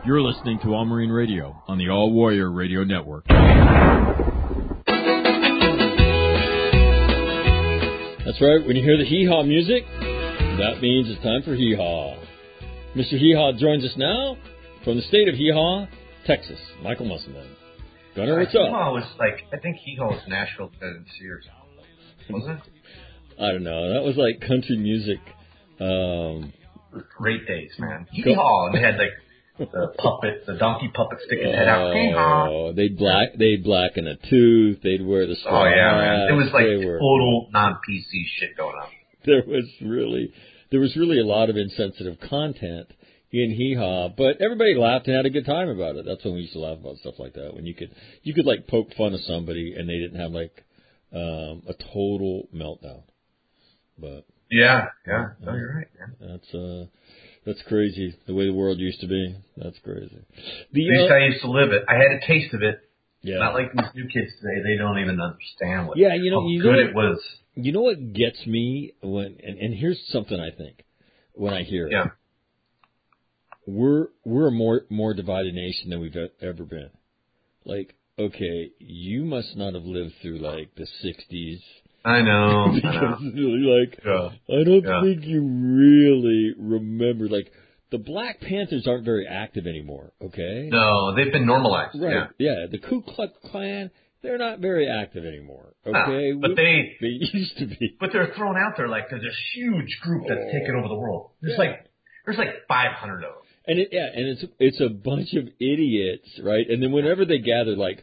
You're listening to All Marine Radio on the All Warrior Radio Network. That's right. When you hear the hee-haw music, that means it's time for hee-haw. Mr. Hee-haw joins us now from the state of hee-haw, Texas. Michael Musselman. Gunner, what's up? Hee-haw was I think hee-haw was Nashville, Tennessee or something. Wasn't it? I don't know. That was like country music. Great days, man. Hee-haw. And they had the donkey puppet sticking head out. Hee-haw. They'd blacken a tooth. They'd wear the straw hat. Man. It was total non-PC shit going on. There was really a lot of insensitive content in hee-haw, but everybody laughed and had a good time about it. That's when we used to laugh about stuff like that. When you could poke fun of somebody and they didn't have a total meltdown. But yeah. No, you're right, man. That's crazy. The way the world used to be. That's crazy. At least I used to live it. I had a taste of it. Yeah. Not like these new kids today. They don't even understand how good it was. You know what gets me and here's something I think when I hear it. Yeah. We're a more divided nation than we've ever been. Like, okay, you must not have lived through like the 60s. I know. Because I don't think you really remember. Like, the Black Panthers aren't very active anymore, okay? No, they've been normalized. Right. Yeah. The Ku Klux Klan, they're not very active anymore, okay? No, but they used to be. But they're thrown out there like there's a huge group that's taken over the world. There's like 500 of them. And it's a bunch of idiots, right? And then whenever they gather, like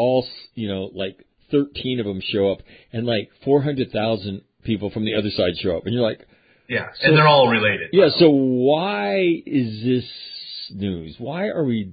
13 of them show up, and like 400,000 people from the other side show up, and you're like, yeah, and they're all related. Yeah. So why is this news? Why are we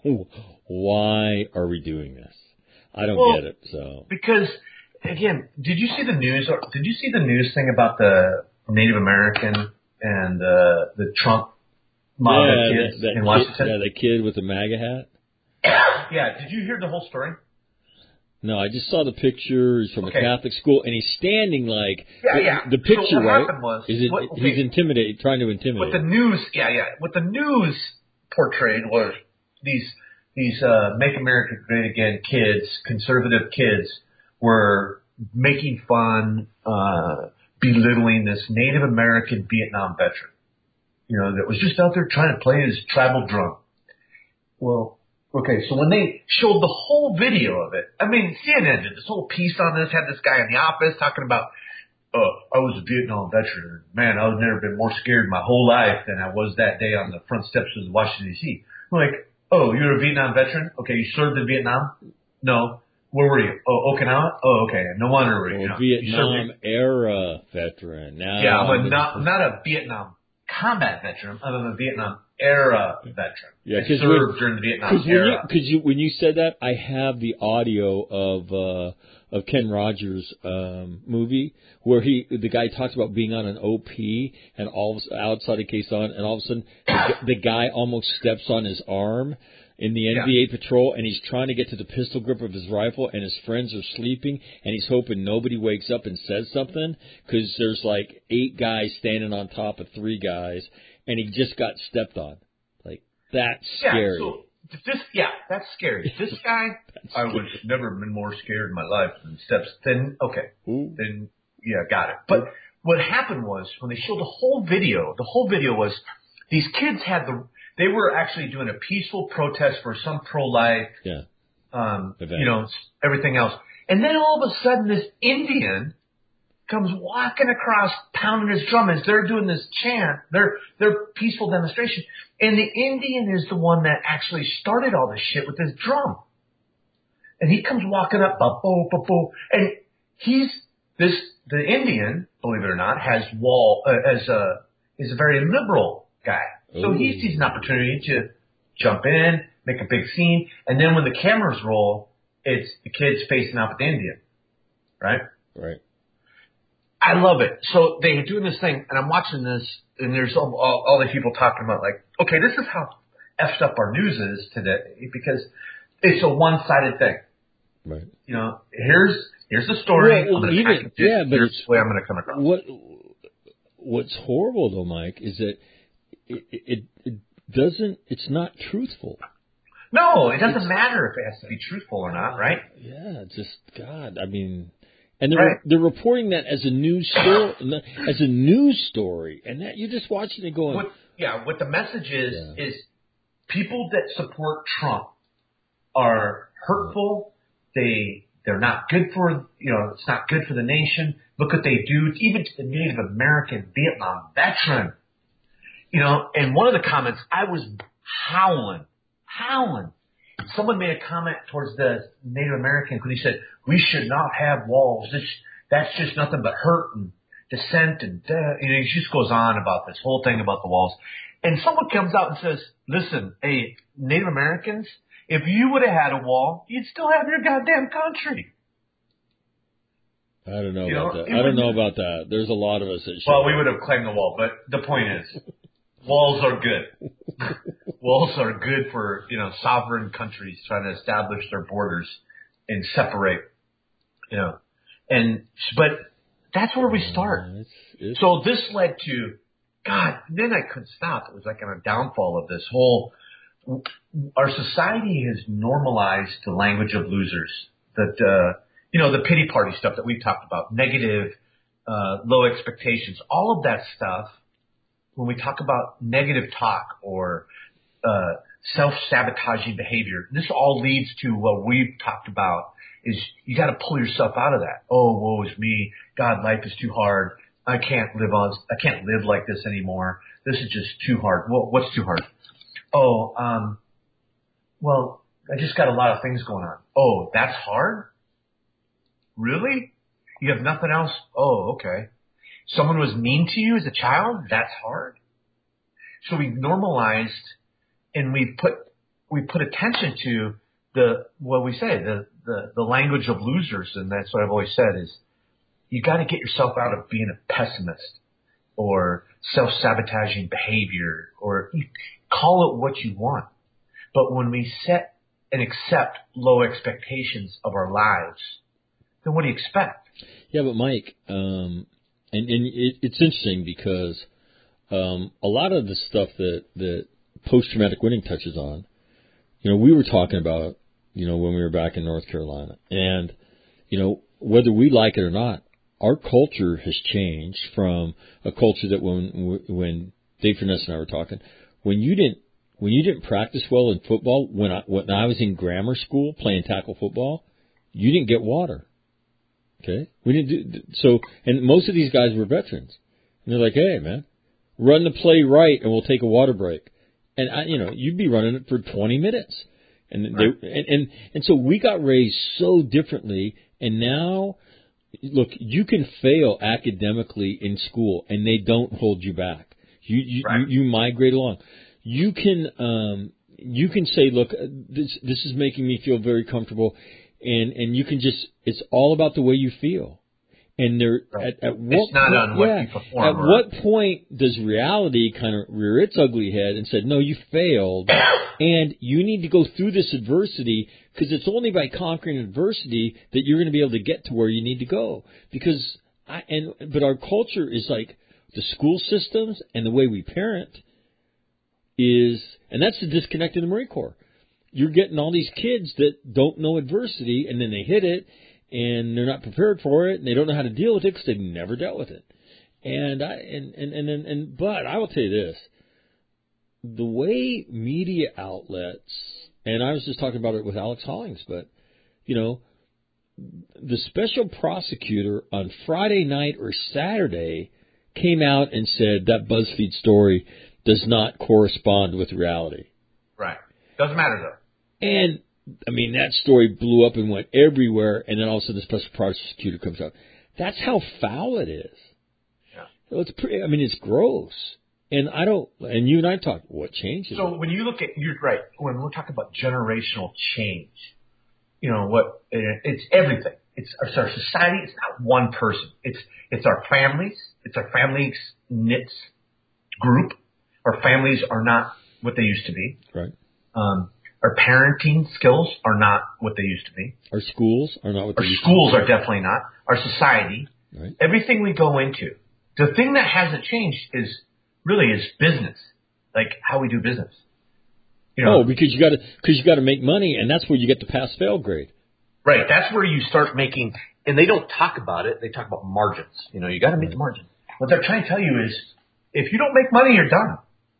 doing this? I don't get it. So because again, did you see the news? Or did you see the news thing about the Native American and the Trump mob of kids in Washington? The kid with the MAGA hat. Yeah. Did you hear the whole story? No, I just saw the picture. He's from a Catholic school, and he's standing like the picture. So what right? happened was he's trying to intimidate. What the news, what the news portrayed was these Make America Great Again kids, conservative kids, were making fun, belittling this Native American Vietnam veteran, that was just out there trying to play his tribal drum. Well. Okay, so when they showed the whole video of it, I mean, CNN did this whole piece on this, had this guy in the office talking about, I was a Vietnam veteran. Man, I've never been more scared my whole life than I was that day on the front steps of Washington, D.C. I'm like, oh, you're a Vietnam veteran? Okay, you served in Vietnam? No. Where were you? Oh, Okinawa? Oh, okay. No wonder. Vietnam-era veteran. Now, yeah, but not a Vietnam combat veteran. I'm a Vietnam-era veteran. Yeah, I served during the Vietnam era. When you said that, I have the audio of Ken Rogers' movie where the guy talks about being on an OP and outside of Quezon, and all of a sudden the guy almost steps on his arm in the NVA patrol, and he's trying to get to the pistol grip of his rifle, and his friends are sleeping, and he's hoping nobody wakes up and says something, because there's like 8 guys standing on top of 3 guys, and he just got stepped on. Like, that's scary. That's scary. This guy, I would never been more scared in my life than steps. Then, got it. But what happened was, when they showed the whole video was these kids they were actually doing a peaceful protest for some pro-life, everything else. And then all of a sudden, this Indian comes walking across, pounding his drum as they're doing this chant, their peaceful demonstration. And the Indian is the one that actually started all this shit with his drum. And he comes walking up, ba-bo, ba-bo, and the Indian, believe it or not, is a very liberal guy. So he sees an opportunity to jump in, make a big scene, and then when the cameras roll, it's the kids facing off with the Indian, right? Right. I love it. So they're doing this thing, and I'm watching this, and there's all these people talking about, like, okay, this is how effed up our news is today, because it's a one-sided thing. Right. Here's the story. Well, here's the way I'm going to come across. What's horrible though, Mike, is that it's not truthful. No, it doesn't matter if it has to be truthful or not, right? Yeah, just God. I mean, and Right. they're reporting that as a news story, and that you're just watching it going. What the message is people that support Trump are hurtful. They're not good for it's not good for the nation. Look what they do, even to the Native American Vietnam veteran. And one of the comments, I was howling. Someone made a comment towards the Native American when he said, "We should not have walls. That's just nothing but hurt and dissent." And he just goes on about this whole thing about the walls. And someone comes out and says, "Listen, hey, Native Americans, if you would have had a wall, you'd still have your goddamn country." I don't know about that. I don't know about that. There's a lot of us that should. Well, we would have claimed the wall, but the point is, walls are good. Walls are good for, sovereign countries trying to establish their borders and separate, but that's where we start. So this led to, God, then I couldn't stop. It was like a downfall of this whole, our society has normalized the language of losers. That, the pity party stuff that we've talked about, negative, low expectations, all of that stuff. When we talk about negative talk or self-sabotaging behavior, this all leads to what we've talked about is you got to pull yourself out of that. Oh, woe is me. God, life is too hard. I can't live like this anymore. This is just too hard. Well, what's too hard? Oh, well, I just got a lot of things going on. Oh, that's hard? Really? You have nothing else? Oh, okay. Someone was mean to you as a child? That's hard. So we've normalized and we put attention to the language of losers, and that's what I've always said is you got to get yourself out of being a pessimist or self-sabotaging behavior, or call it what you want. But when we set and accept low expectations of our lives, then what do you expect? Yeah, but Mike, and it's interesting because a lot of the stuff that post-traumatic winning touches on, we were talking about, when we were back in North Carolina. And, whether we like it or not, our culture has changed from a culture that when Dave Furness and I were talking, when you didn't practice well in football, when I was in grammar school playing tackle football, you didn't get water. Okay? We didn't do so, and most of these guys were veterans. And they're like, "Hey, man, run the play right and we'll take a water break." And you'd be running it for 20 minutes. And right. and so we got raised so differently, and now look, you can fail academically in school and they don't hold you back. You migrate along. You can say, "Look, this is making me feel very comfortable." And you can just, it's all about the way you feel. And at what point does reality kind of rear its ugly head and said, "No, you failed, and you need to go through this adversity, because it's only by conquering adversity that you're going to be able to get to where you need to go." Because but our culture is like the school systems and the way we parent is, and that's the disconnect in the Marine Corps. You're getting all these kids that don't know adversity, and then they hit it, and they're not prepared for it, and they don't know how to deal with it because they've never dealt with it. But I will tell you this: the way media outlets, and I was just talking about it with Alex Hollings, but the special prosecutor on Friday night or Saturday came out and said that BuzzFeed story does not correspond with reality. Right. Doesn't matter though. And, that story blew up and went everywhere, and then all of a sudden the special prosecutor comes out. That's how foul it is. Yeah. So it's it's gross. And and you and I talked, what changes? So when you look at, you're right, when we're talking about generational change, it's everything. It's our society. It's not one person. It's our families. It's our families knit group. Our families are not what they used to be. Right. Our parenting skills are not what they used to be. Our schools are not what they used to be. Our schools are definitely not. Our society, right. Everything we go into. The thing that hasn't changed is business. like how we do business. Because you got to make money, and that's where you get the pass-fail grade. Right. That's where you start making, and they don't talk about it. They talk about margins. You got to make the margin. What they're trying to tell you is, if you don't make money, you're done.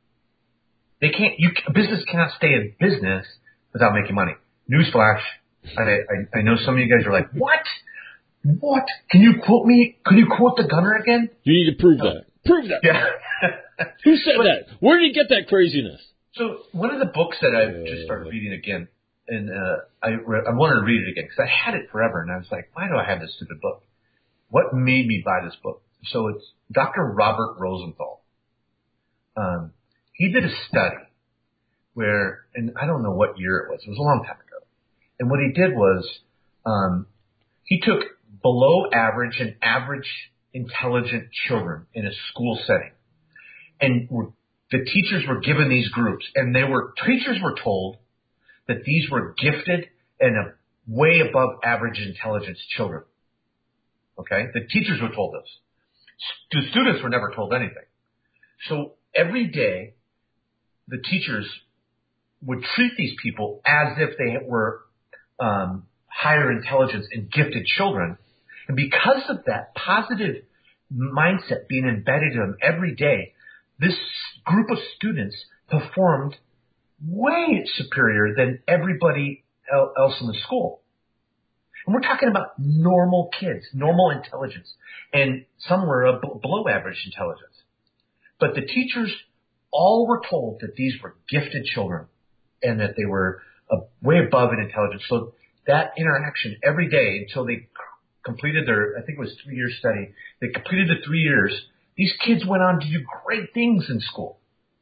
A business cannot stay in business without making money. Newsflash. I know some of you guys are like, what? What? Can you quote me? Can you quote the gunner again? You need to prove that. Prove that. Yeah. Who said that? Where did you get that craziness? So one of the books that I just started reading again, and I wanted to read it again because I had it forever, and I was like, why do I have this stupid book? What made me buy this book? So it's Dr. Robert Rosenthal. He did a study where, and I don't know what year it was a long time ago. And what he did was, he took below average and average intelligent children in a school setting, and the teachers were given these groups, and teachers were told that these were gifted and way above average intelligence children. Okay? The teachers were told this. The students were never told anything. So every day, the teachers would treat these people as if they were higher intelligence and gifted children. And because of that positive mindset being embedded in them every day, this group of students performed way superior than everybody else in the school. And we're talking about normal kids, normal intelligence, and some were below average intelligence. But the teachers all were told that these were gifted children and that they were way above in intelligence. So that interaction every day until they completed I think it was 3-year study, they completed the 3 years. These kids went on to do great things in school.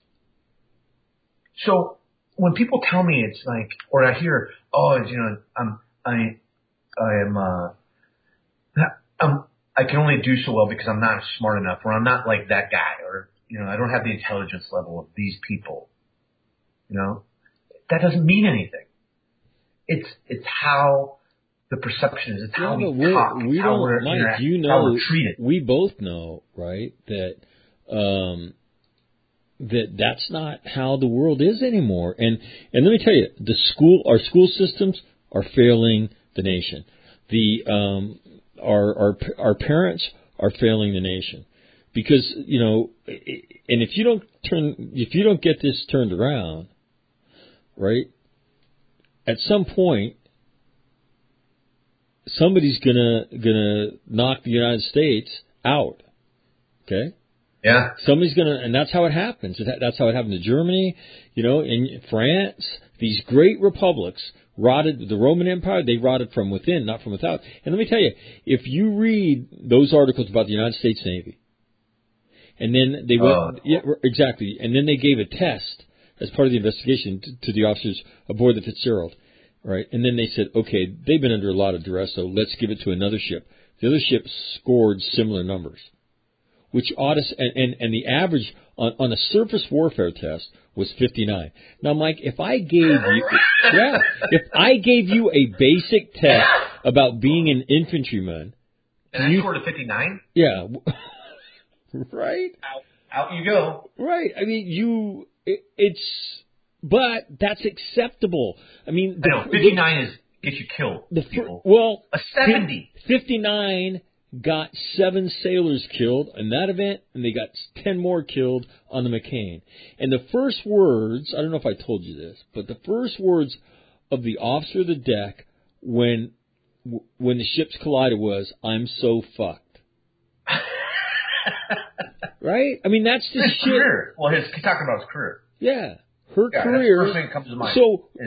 So when people tell me it's like, or I hear, I can only do so well because I'm not smart enough, or I'm not like that guy, or I don't have the intelligence level of these people. That doesn't mean anything. It's how the perception is. It's how we talk. It's how we're interacting. How we're treated. We both know, right, that that's not how the world is anymore. And let me tell you, our school systems are failing the nation. Our parents are failing the nation because and if you don't get this turned around, right, at some point somebody's gonna knock the United States out. Okay. Yeah. Somebody's and that's how it happens. That's how it happened to Germany, in France. These great republics rotted. The Roman Empire, they rotted from within, not from without. And let me tell you, if you read those articles about the United States Navy, and then they went, exactly, and then they gave a test as part of the investigation to the officers aboard the Fitzgerald, right? And then they said, okay, they've been under a lot of duress, so let's give it to another ship. The other ship scored similar numbers, which ought to, and the average on a surface warfare test was 59. Now, Mike, if I gave you a basic test about being an infantryman, and I scored a 59, yeah, right, out you go, right. I mean, but that's acceptable. I mean, 59 gets you killed. Well, a 70, 59. Got 7 sailors killed in that event, and they got 10 more killed on the McCain. And the first words, I don't know if I told you this, but the first words of the officer of the deck when the ships collided was, "I'm so fucked." Right? I mean, that's the his shit. Career. Well, he's talking about his career. Yeah, her career. That's the first thing that comes to mind.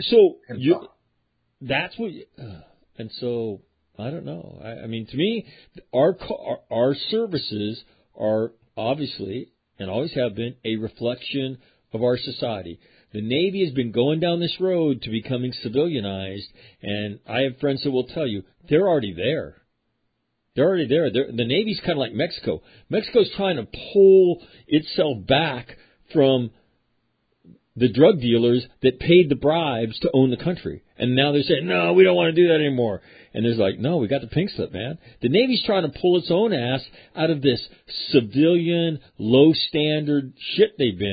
That's what. And so. I don't know. I mean, to me, our services are obviously, and always have been, a reflection of our society. The Navy has been going down this road to becoming civilianized, and I have friends that will tell you, they're already there. They're already there. The Navy's kind of like Mexico. Mexico's trying to pull itself back from the drug dealers that paid the bribes to own the country. And now they're saying, no, we don't want to do that anymore. And there's like, no, we got the pink slip, man. The Navy's trying to pull its own ass out of this civilian, low-standard shit they've been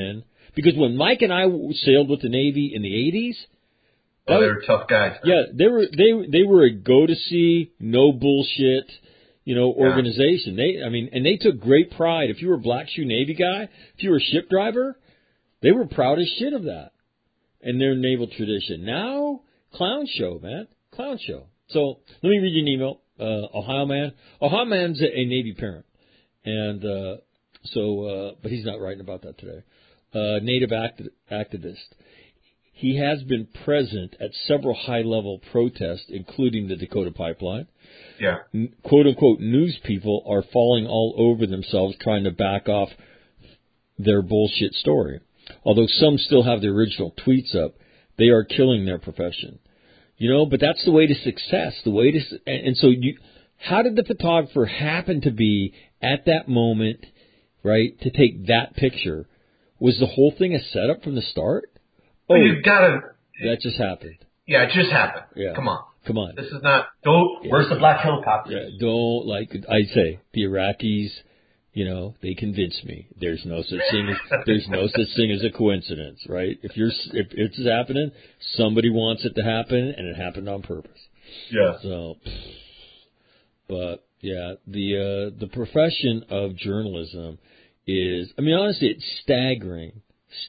Because when Mike and I sailed with the Navy in the 80s, they were tough guys. Yeah, they were a go to sea, no bullshit, organization. They took great pride. If you were a Black Shoe Navy guy, if you were a ship driver, they were proud as shit of that and their naval tradition. Now, clown show, man, clown show. So let me read you an email. Ohio Man's a Navy parent, and but he's not writing about that today. Native activist. He has been present at several high-level protests, including the Dakota Pipeline. Yeah. Quote-unquote news people are falling all over themselves trying to back off their bullshit story. Although some still have the original tweets up, they are killing their profession. But that's the way to success. How did the photographer happen to be at that moment, right, to take that picture? Was the whole thing a setup from the start? Well, you've got to. That just happened. Yeah, it just happened. Yeah. Come on. This is not. Where's the black helicopter? Yeah, like I say, the Iraqis. They convinced me. There's no such thing as a coincidence, right? If it's happening, somebody wants it to happen, and it happened on purpose. Yeah. So, but yeah, the profession of journalism is. Honestly, it's staggering.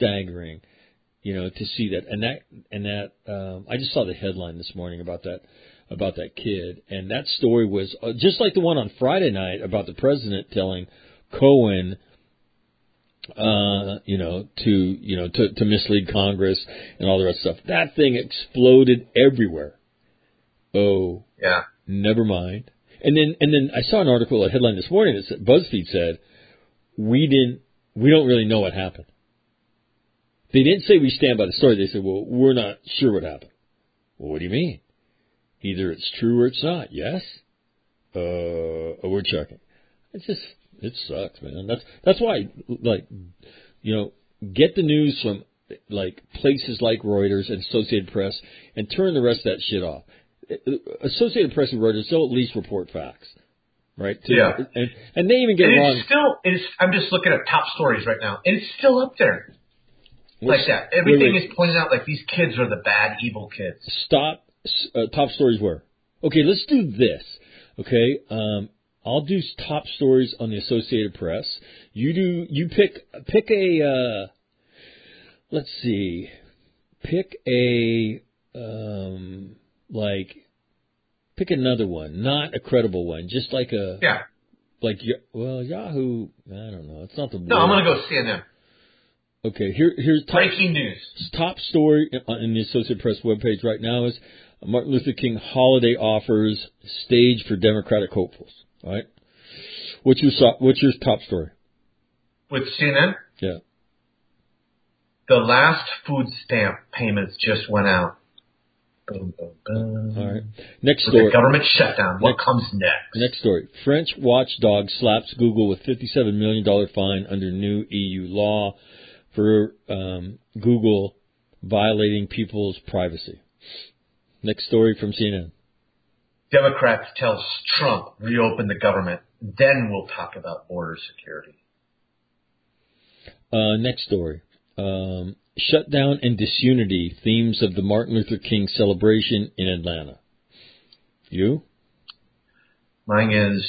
To see that, and that I just saw the headline this morning about that kid, and that story was just like the one on Friday night about the president telling Cohen, to mislead Congress and all the rest of stuff. That thing exploded everywhere. Oh, yeah. Never mind. And then I saw an article, a headline this morning that said, BuzzFeed said, we don't really know what happened. They didn't say we stand by the story. They said, well, we're not sure what happened. Well, what do you mean? Either it's true or it's not. Yes? We're checking. It sucks, man. That's why, get the news from, places like Reuters and Associated Press and turn the rest of that shit off. Associated Press and Reuters, they'll at least report facts. Right? Yeah. And they even get wrong. I'm just looking at top stories right now, and it's still up there. Like that. Everything is pointed out like these kids are the bad, evil kids. Stop. Top stories where? Okay, let's do this. Okay, I'll do top stories on the Associated Press. You pick a, let's see, pick another one, not a credible one, just like a. Yeah. Yahoo, I don't know. It's not the word. No, I'm going to go CNN. Okay, here's breaking news. Top story in the Associated Press webpage right now is Martin Luther King holiday offers stage for Democratic hopefuls. All right, what's your top story? With CNN? Yeah. The last food stamp payments just went out. Boom, boom, boom. All right. Next story. With the government shutdown. What comes next? Next story. French watchdog slaps Google with $57 million fine under new EU law for Google violating people's privacy. Next story from CNN. Democrats tell Trump reopen the government, then we'll talk about border security. Next story. Shutdown and disunity, themes of the Martin Luther King celebration in Atlanta. You? Mine is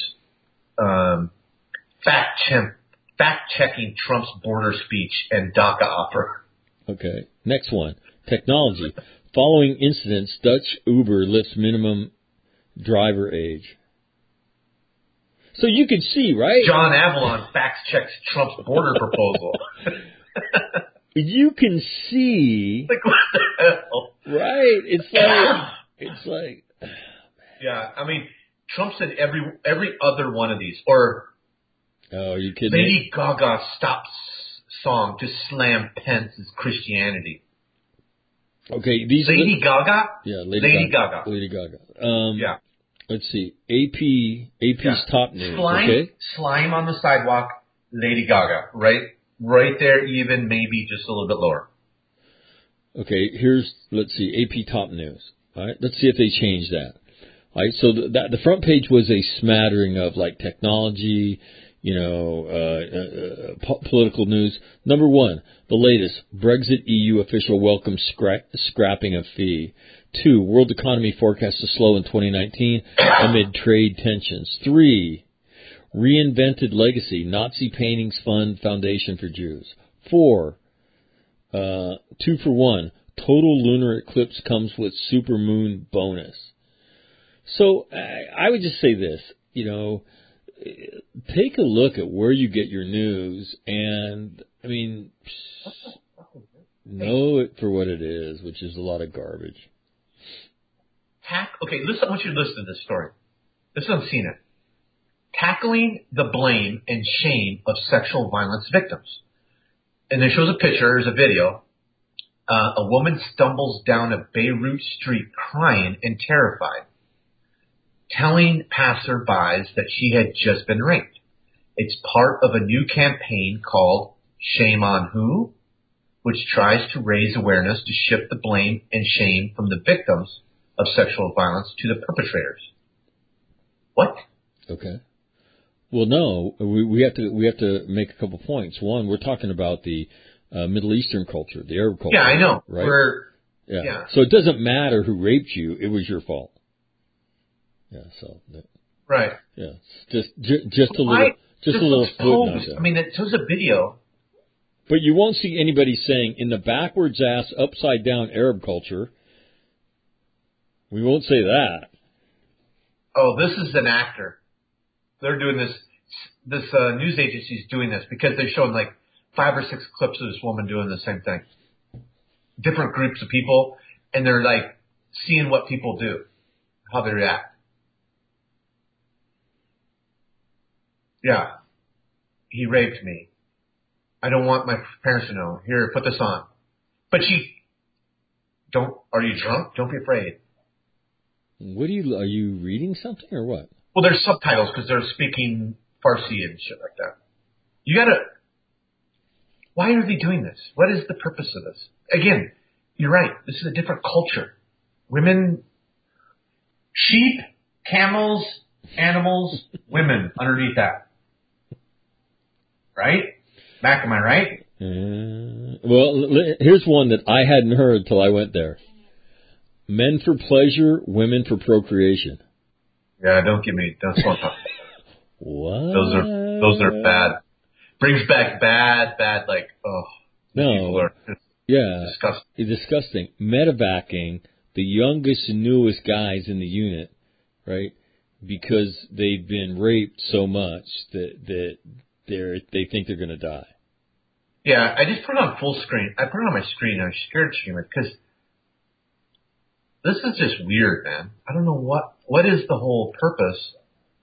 fact-checking Trump's border speech and DACA offer. Okay. Next one. Technology. Following incidents, Dutch Uber lifts minimum driver age. So you can see, right? John Avalon fact-checks Trump's border proposal. You can see. Like, what the hell? Right. It's like. Yeah, I mean, Trump said every other one of these. Or. Oh, are you kidding Lady me? Gaga stops song to slam Pence's Christianity. Okay, Lady Gaga? Yeah, Lady Gaga. Lady Gaga. Yeah. Let's see. AP's top news. Slime on the sidewalk, Lady Gaga. Right there, even maybe just a little bit lower. Okay, let's see, AP top news. All right, let's see if they change that. All right, so the front page was a smattering of like technology, political news. Number one, the latest, Brexit EU official welcomes scrapping of fee. 2, world economy forecast to slow in 2019 amid trade tensions. 3, reinvented legacy, Nazi paintings fund foundation for Jews. 4, 2 for 1, total lunar eclipse comes with supermoon bonus. So I would just say this, take a look at where you get your news and, know it for what it is, which is a lot of garbage. Okay, listen. I want you to listen to this story. This is on CNN. Tackling the blame and shame of sexual violence victims. And it shows a picture, there's a video. A woman stumbles down a Beirut street crying and terrified, telling passerbys that she had just been raped. It's part of a new campaign called Shame on Who, which tries to raise awareness to shift the blame and shame from the victims of sexual violence to the perpetrators. What? Okay. Well, no, we have to make a couple points. One, we're talking about the Middle Eastern culture, the Arab culture. Yeah, I know. Right? Yeah. So it doesn't matter who raped you; it was your fault. Yeah. So. Right. Yeah. Just a little footnote. It shows a video. But you won't see anybody saying in the backwards ass, upside down Arab culture. We won't say that. Oh, this is an actor. They're doing this. This news agency is doing this because they're showing like 5 or 6 clips of this woman doing the same thing. Different groups of people, and they're like seeing what people do, how they react. Yeah, he raped me. I don't want my parents to know. Here, put this on. But are you drunk? Don't be afraid. Are you reading something or what? Well, there's subtitles because they're speaking Farsi and shit like that. Why are they doing this? What is the purpose of this? Again, you're right. This is a different culture. Women, sheep, camels, animals, women underneath that. Right? Mac, am I right? Well, here's one that I hadn't heard till I went there. Men for pleasure, women for procreation. Yeah, don't talk. What? Those are bad. Brings back bad, like, people are disgusting. Medevacing the youngest and newest guys in the unit, right? Because they've been raped so much that they think they're going to die. Yeah, I just put it on full screen. I put it on my screen and I was scared to stream it because this is just weird, man. I don't know what is the whole purpose.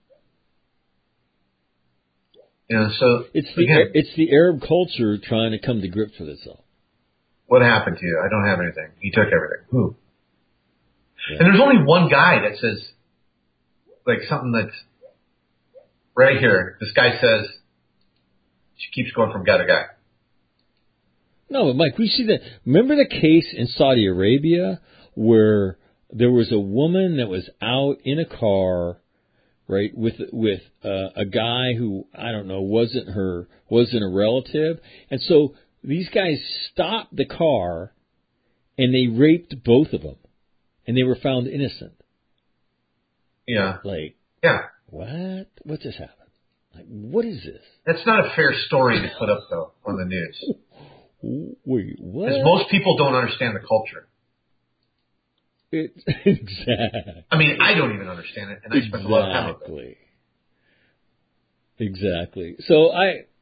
So it's the Arab culture trying to come to grips with itself. What happened to you? I don't have anything. He took everything. Who? Yeah. And there's only one guy that says, like, something that's right here. This guy says, she keeps going from guy to guy. No, but Mike, we see that. Remember the case in Saudi Arabia where there was a woman that was out in a car, right, with a guy who, I don't know, wasn't a relative, and so these guys stopped the car and they raped both of them, and they were found innocent. Yeah. Like. Yeah. What? What just happened? Like, what is this? That's not a fair story to put up though on the news. Wait, what? Because most people don't understand the culture. Exactly. I mean, I don't even understand it, and I spent a lot of time with it. Exactly. So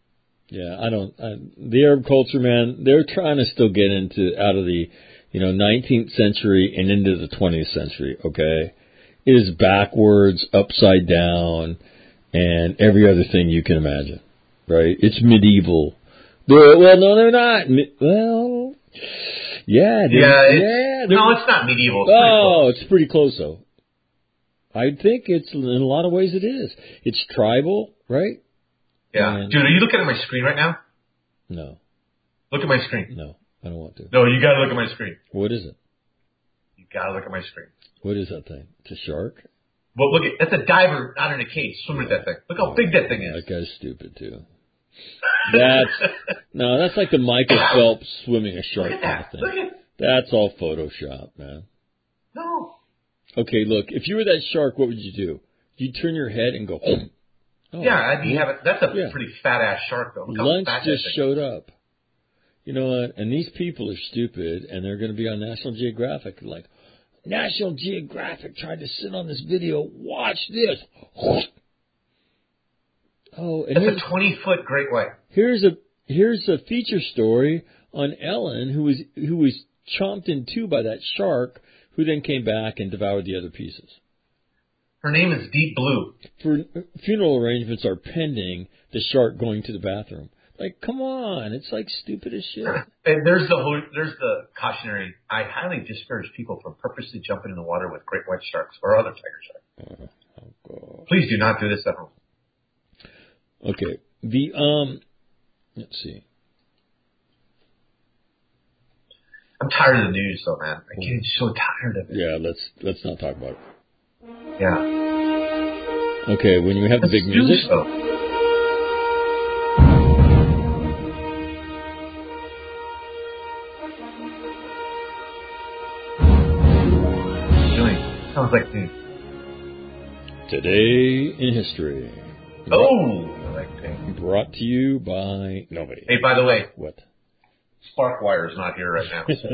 the Arab culture, man, they're trying to still get out of the, 19th century and into the 20th century, okay? It is backwards, upside down, and every other thing you can imagine, right? It's medieval. They're not. Well, yeah. No, it's not medieval. It's pretty close, though. I think it's, in a lot of ways, it is. It's tribal, right? Yeah. Dude, are you looking at my screen right now? No. Look at my screen. No, I don't want to. No, you gotta look at my screen. What is it? You gotta look at my screen. What is that thing? It's a shark? Well, look, that's a diver not in a cage swimming at that thing. Look how big that thing is. That guy's stupid too. That's like the Michael Phelps swimming a shark kind of thing. That's all Photoshop, man. No. Okay, look, if you were that shark, what would you do? You'd turn your head and go, oh. Yeah, I'd be having. That's a pretty fat ass shark, though. Lunch just showed up. You know what? And these people are stupid, and they're going to be on National Geographic. Like, National Geographic tried to sit on this video. Watch this. Oh, and that's a 20-foot great white. Here's a feature story on Ellen, who was chomped in two by that shark, who then came back and devoured the other pieces. Her name is Deep Blue. Funeral arrangements are pending. The shark going to the bathroom. Like, come on, it's like stupid as shit. And there's the cautionary. I highly discourage people from purposely jumping in the water with great white sharks or other tiger sharks. Oh, God. Please do not do this at home. Okay. Let's see. I'm tired of the news, though, man. I'm getting so tired of it. Yeah, let's not talk about it. Yeah. Okay, when you have the big music. So. Sounds like me. Today in history. I like that. Brought to you by nobody. Hey, by the way. What? Sparkwire's not here right now. So.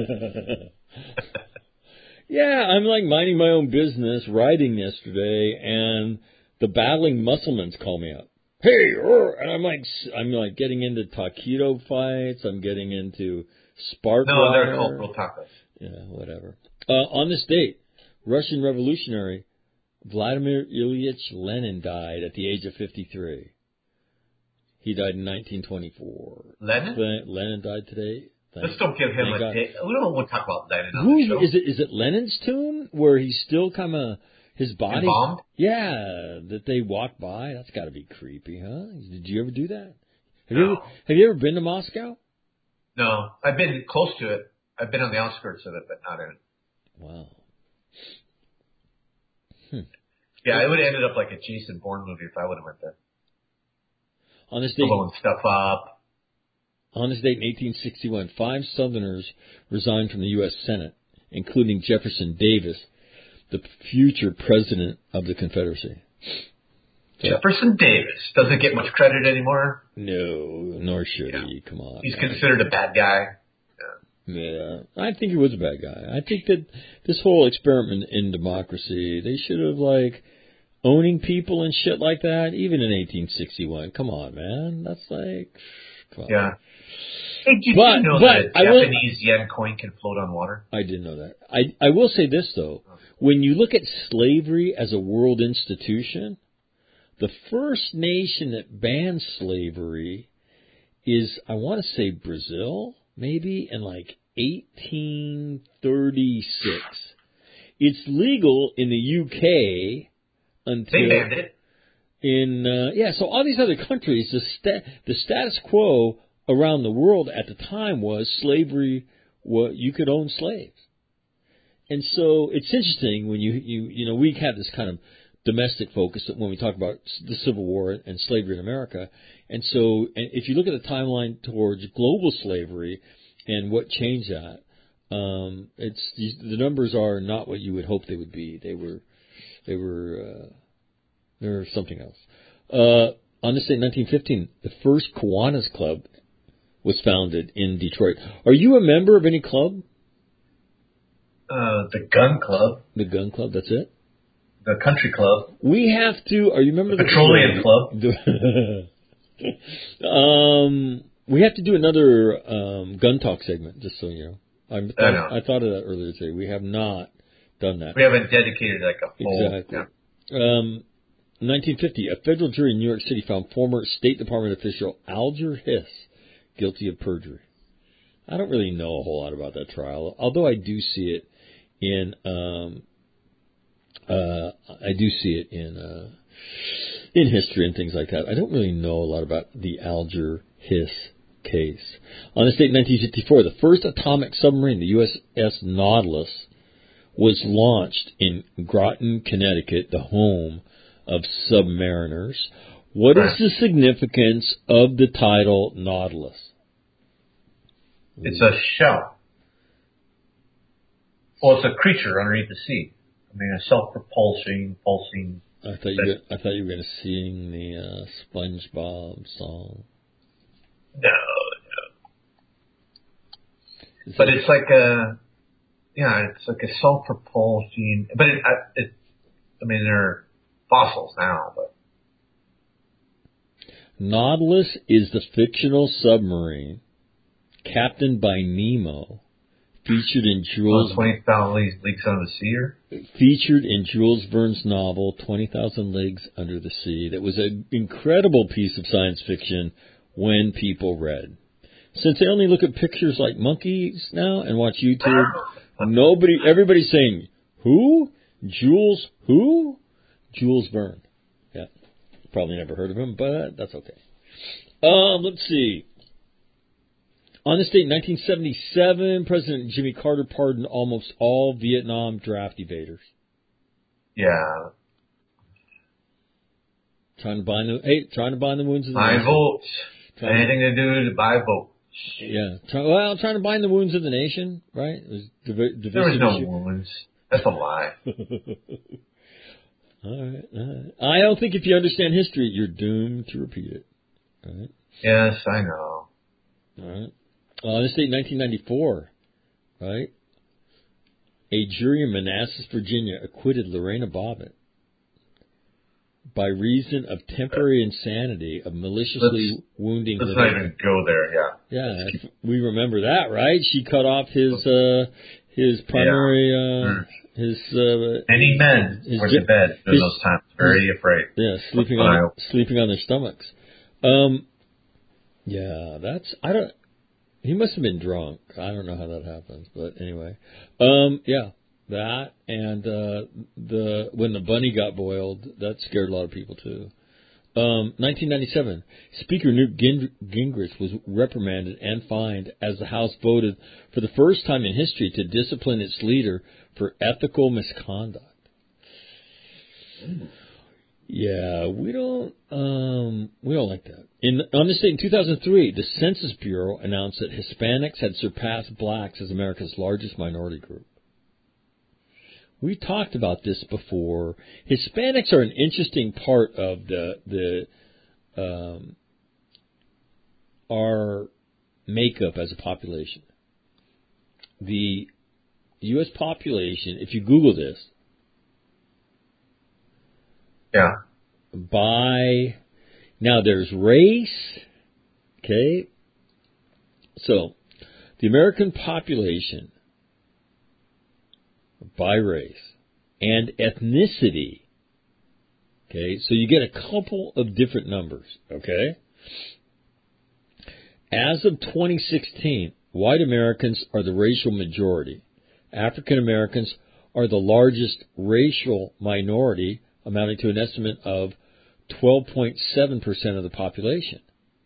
Yeah, I'm like minding my own business, riding yesterday, and the battling Musselmans call me up. Hey, and I'm like getting into taquito fights. I'm getting into Sparkwire. No, they're cultural tacos. Yeah, whatever. On this date, Russian revolutionary Vladimir Ilyich Lenin died at the age of 53. He died in 1924. Lenin died today. Let's don't give him a day. We don't want to talk about Lenin on the show. Is it Lenin's tomb where he's still kind of his body? Embalmed? Yeah, that they walk by. That's got to be creepy, huh? Did you ever do that? Have you ever been to Moscow? No, I've been close to it. I've been on the outskirts of it, but not in it. Wow. Yeah, it would have ended up like a Jason Bourne movie if I would have went there. On this date, blowing stuff up. On this date in 1861, 5 Southerners resigned from the U.S. Senate, including Jefferson Davis, the future president of the Confederacy. So, Jefferson Davis doesn't get much credit anymore. No, nor should he. Come on. He's considered a bad guy. Yeah, I think he was a bad guy. I think that this whole experiment in democracy, they should have, like, owning people and shit like that, even in 1861. Come on, man. That's like, come on. Yeah. Hey, did you know that a Japanese yen coin can float on water? I didn't know that. I will say this, though. When you look at slavery as a world institution, the first nation that banned slavery is, I want to say Brazil, maybe, in like 1836. It's legal in the UK until... They banned it. So all these other countries, the status quo around the world at the time was slavery, you could own slaves. And so it's interesting when you know, we have this kind of domestic focus when we talk about the Civil War and slavery in America. And so if you look at the timeline towards global slavery and what changed that, the numbers are not what you would hope they would be. They're something else. On this day in 1915, the first Kiwanis Club was founded in Detroit. Are you a member of any club? The Gun Club. The Gun Club, that's it? The Country Club. We have to, are you a member of the Petroleum Club? We have to do another gun talk segment, just so you know. I thought of that earlier today. We have not done that. We haven't dedicated like a whole... Exactly. Yeah. 1950, a federal jury in New York City found former State Department official Alger Hiss guilty of perjury. I don't really know a whole lot about that trial, although I do see it in in history and things like that. I don't really know a lot about the Alger Hiss case. On this date in 1954, the first atomic submarine, the USS Nautilus, was launched in Groton, Connecticut, the home of submariners. What is the significance of the title Nautilus? It's a shell. Well, it's a creature underneath the sea. I mean, a self-propulsing, pulsing. I thought you were going to sing the SpongeBob song. No. But it's like it's like a self-propulsing. But I mean, they're fossils now. But Nautilus is the fictional submarine captained by Nemo, featured in Jules 20,000 Leagues Under the Sea. Featured in Jules Verne's novel 20,000 Leagues Under the Sea. That was an incredible piece of science fiction when people read. Since they only look at pictures like monkeys now and watch YouTube, everybody's saying, who? Jules who? Jules Verne. Yeah. Probably never heard of him, but that's okay. Let's see. On this date, in 1977, President Jimmy Carter pardoned almost all Vietnam draft evaders. Yeah. Trying to bind the wounds of the buy nation. Votes. Anything to do to buy votes. Yeah. Trying to bind the wounds of the nation, right? There was no wounds. That's a lie. All right. I don't think if you understand history, you're doomed to repeat it. All right. Yes, I know. All right. This date, 1994, right? A jury in Manassas, Virginia, acquitted Lorena Bobbitt by reason of temporary insanity of maliciously wounding her. Let's not even go there. Yeah, we remember that, right? She cut off his primary Many men were to bed during those times, very afraid. Yeah, sleeping on their stomachs. He must have been drunk. I don't know how that happens, but anyway. That and when the bunny got boiled, that scared a lot of people too. 1997, Speaker Newt Gingrich was reprimanded and fined as the House voted for the first time in history to discipline its leader for ethical misconduct. Yeah, we don't like that. On this date in 2003, the Census Bureau announced that Hispanics had surpassed blacks as America's largest minority group. We talked about this before. Hispanics are an interesting part of our makeup as a population. The U.S. population, if you Google this, now there's race, okay? So, the American population by race and ethnicity, okay? So you get a couple of different numbers, okay? As of 2016, white Americans are the racial majority. African Americans are the largest racial minority, amounting to an estimate of 12.7% of the population.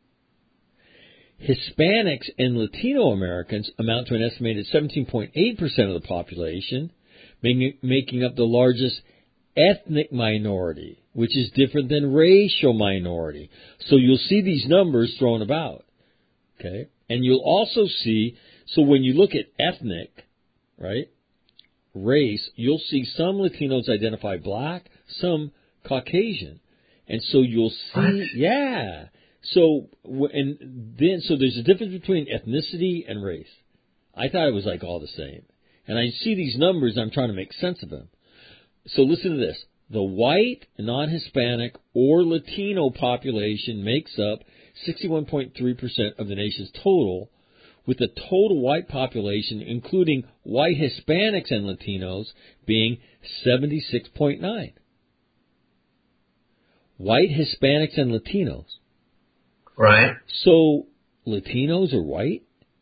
Hispanics and Latino Americans amount to an estimated 17.8% of the population, making up the largest ethnic minority, which is different than racial minority. So you'll see these numbers thrown about, okay? And you'll also see, so when you look at ethnic, right, race, you'll see some Latinos identify black, some Caucasian. And so you'll see, So there's a difference between ethnicity and race. I thought it was like all the same. And I see these numbers, and I'm trying to make sense of them. So listen to this. The white, non-Hispanic, or Latino population makes up 61.3% of the nation's total, with the total white population, including white Hispanics and Latinos, being 76.9%. White Hispanics and Latinos. Right. So Latinos are white?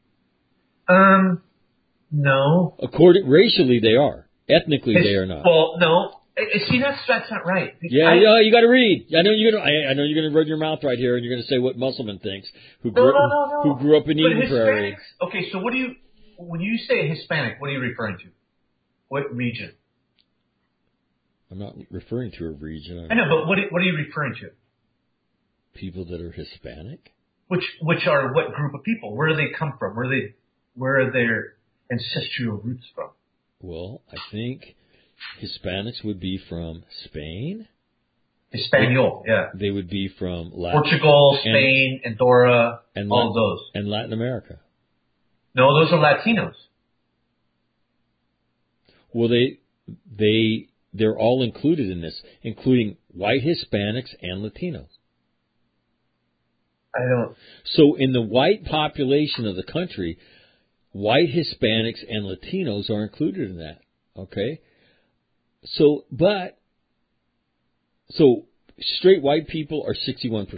No. Racially they are. Ethnically they are not. Well, no. See, that's not right. Yeah, you got to read. I know you're going to run your mouth right here, and you're going to say what Musselman thinks, who grew up in Eden Prairie. Okay, so when you say Hispanic, what are you referring to? What region? I'm not referring to a region. I know, but what are you referring to? People that are Hispanic. Which are what group of people? Where do they come from? Where are their ancestral roots from? Well, I think Hispanics would be from Spain. Espanol, yeah. They would be from Portugal, Spain, Andorra, all of those. And Latin America. No, those are Latinos. Well, they're all included in this, including white Hispanics and Latinos. I don't. So in the white population of the country, white Hispanics and Latinos are included in that. Okay? So straight white people are 61%.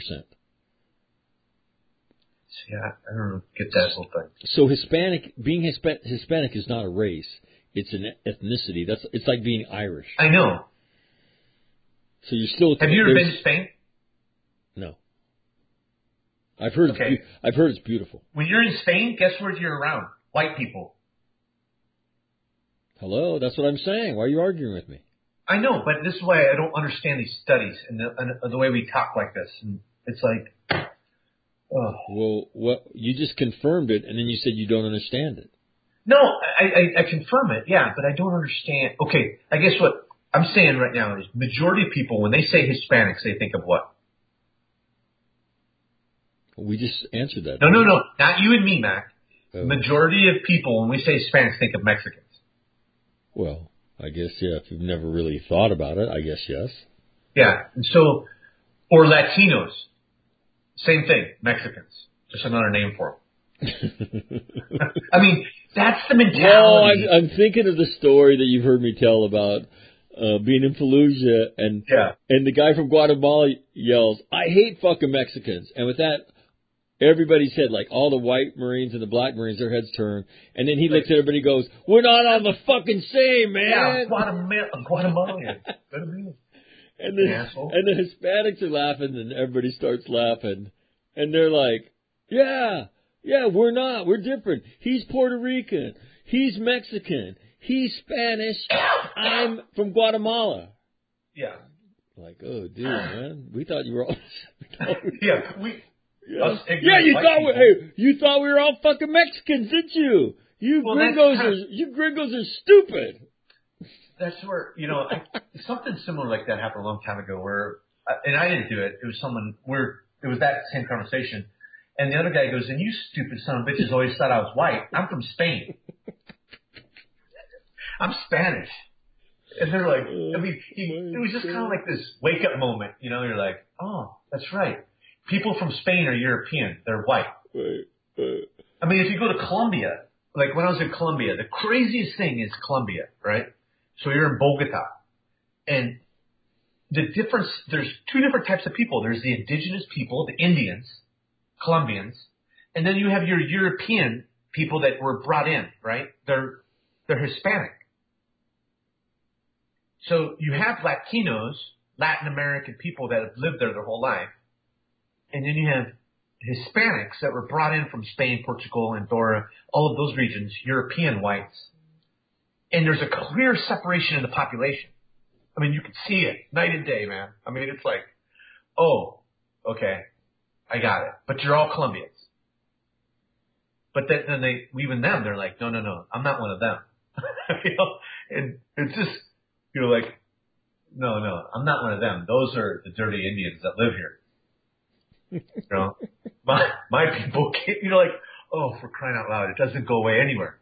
Yeah, I don't get that whole thing. So being Hispanic is not a race. It's an ethnicity. It's like being Irish. I know. So you're still. Have you ever been to Spain? No. I've heard it's beautiful. When you're in Spain, guess where you're around? White people. Hello, that's what I'm saying. Why are you arguing with me? I know, but this is why I don't understand these studies and the way we talk like this. And it's like, oh. Well, what you just confirmed it, and then you said you don't understand it. No, I confirm it, yeah, but I don't understand. Okay, I guess what I'm saying right now is majority of people, when they say Hispanics, they think of what? We just answered that. No, not you and me, Mac. Oh. Majority of people, when we say Hispanics, think of Mexicans. Well, I guess, yeah, if you've never really thought about it, I guess yes. Yeah, and so, or Latinos, same thing, Mexicans, just another name for them. I mean, that's the mentality. Well, I'm thinking of the story that you've heard me tell about being in Fallujah, and the guy from Guatemala yells, "I hate fucking Mexicans," and with that, everybody's head, like all the white Marines and the black Marines, their heads turn, and then he looks at everybody and goes, "We're not on the fucking same, man." Yeah, Guatemala. And the Hispanics are laughing, and everybody starts laughing, and they're like, Yeah, we're not. We're different. He's Puerto Rican. He's Mexican. He's Spanish. I'm from Guatemala. Yeah. Like, oh, dude, man, we thought you were all. You thought we were all fucking Mexicans, didn't you? You gringos are stupid. That's where something similar like that happened a long time ago. Where, and I didn't do it. It was someone where it was that same conversation. And the other guy goes, "And you stupid son of bitches always thought I was white. I'm from Spain. I'm Spanish." And they're like, I mean, it was just kind of like this wake up moment. You're like, oh, that's right. People from Spain are European. They're white. I mean, if you go to Colombia, like when I was in Colombia, the craziest thing is Colombia, right? So you're in Bogota. And the difference, there's two different types of people. There's the indigenous people, the Indians, Colombians, and then you have your European people that were brought in, right? They're Hispanic. So you have Latinos, Latin American people that have lived there their whole life, and then you have Hispanics that were brought in from Spain, Portugal, Andorra, all of those regions, European whites. And there's a clear separation in the population. I mean, you can see it night and day, man. I mean, it's like, oh, okay. I got it. But you're all Colombians. But then they're like, no, I'm not one of them. And it's just, like, no, I'm not one of them. Those are the dirty Indians that live here. My people, like, oh, for crying out loud, it doesn't go away anywhere.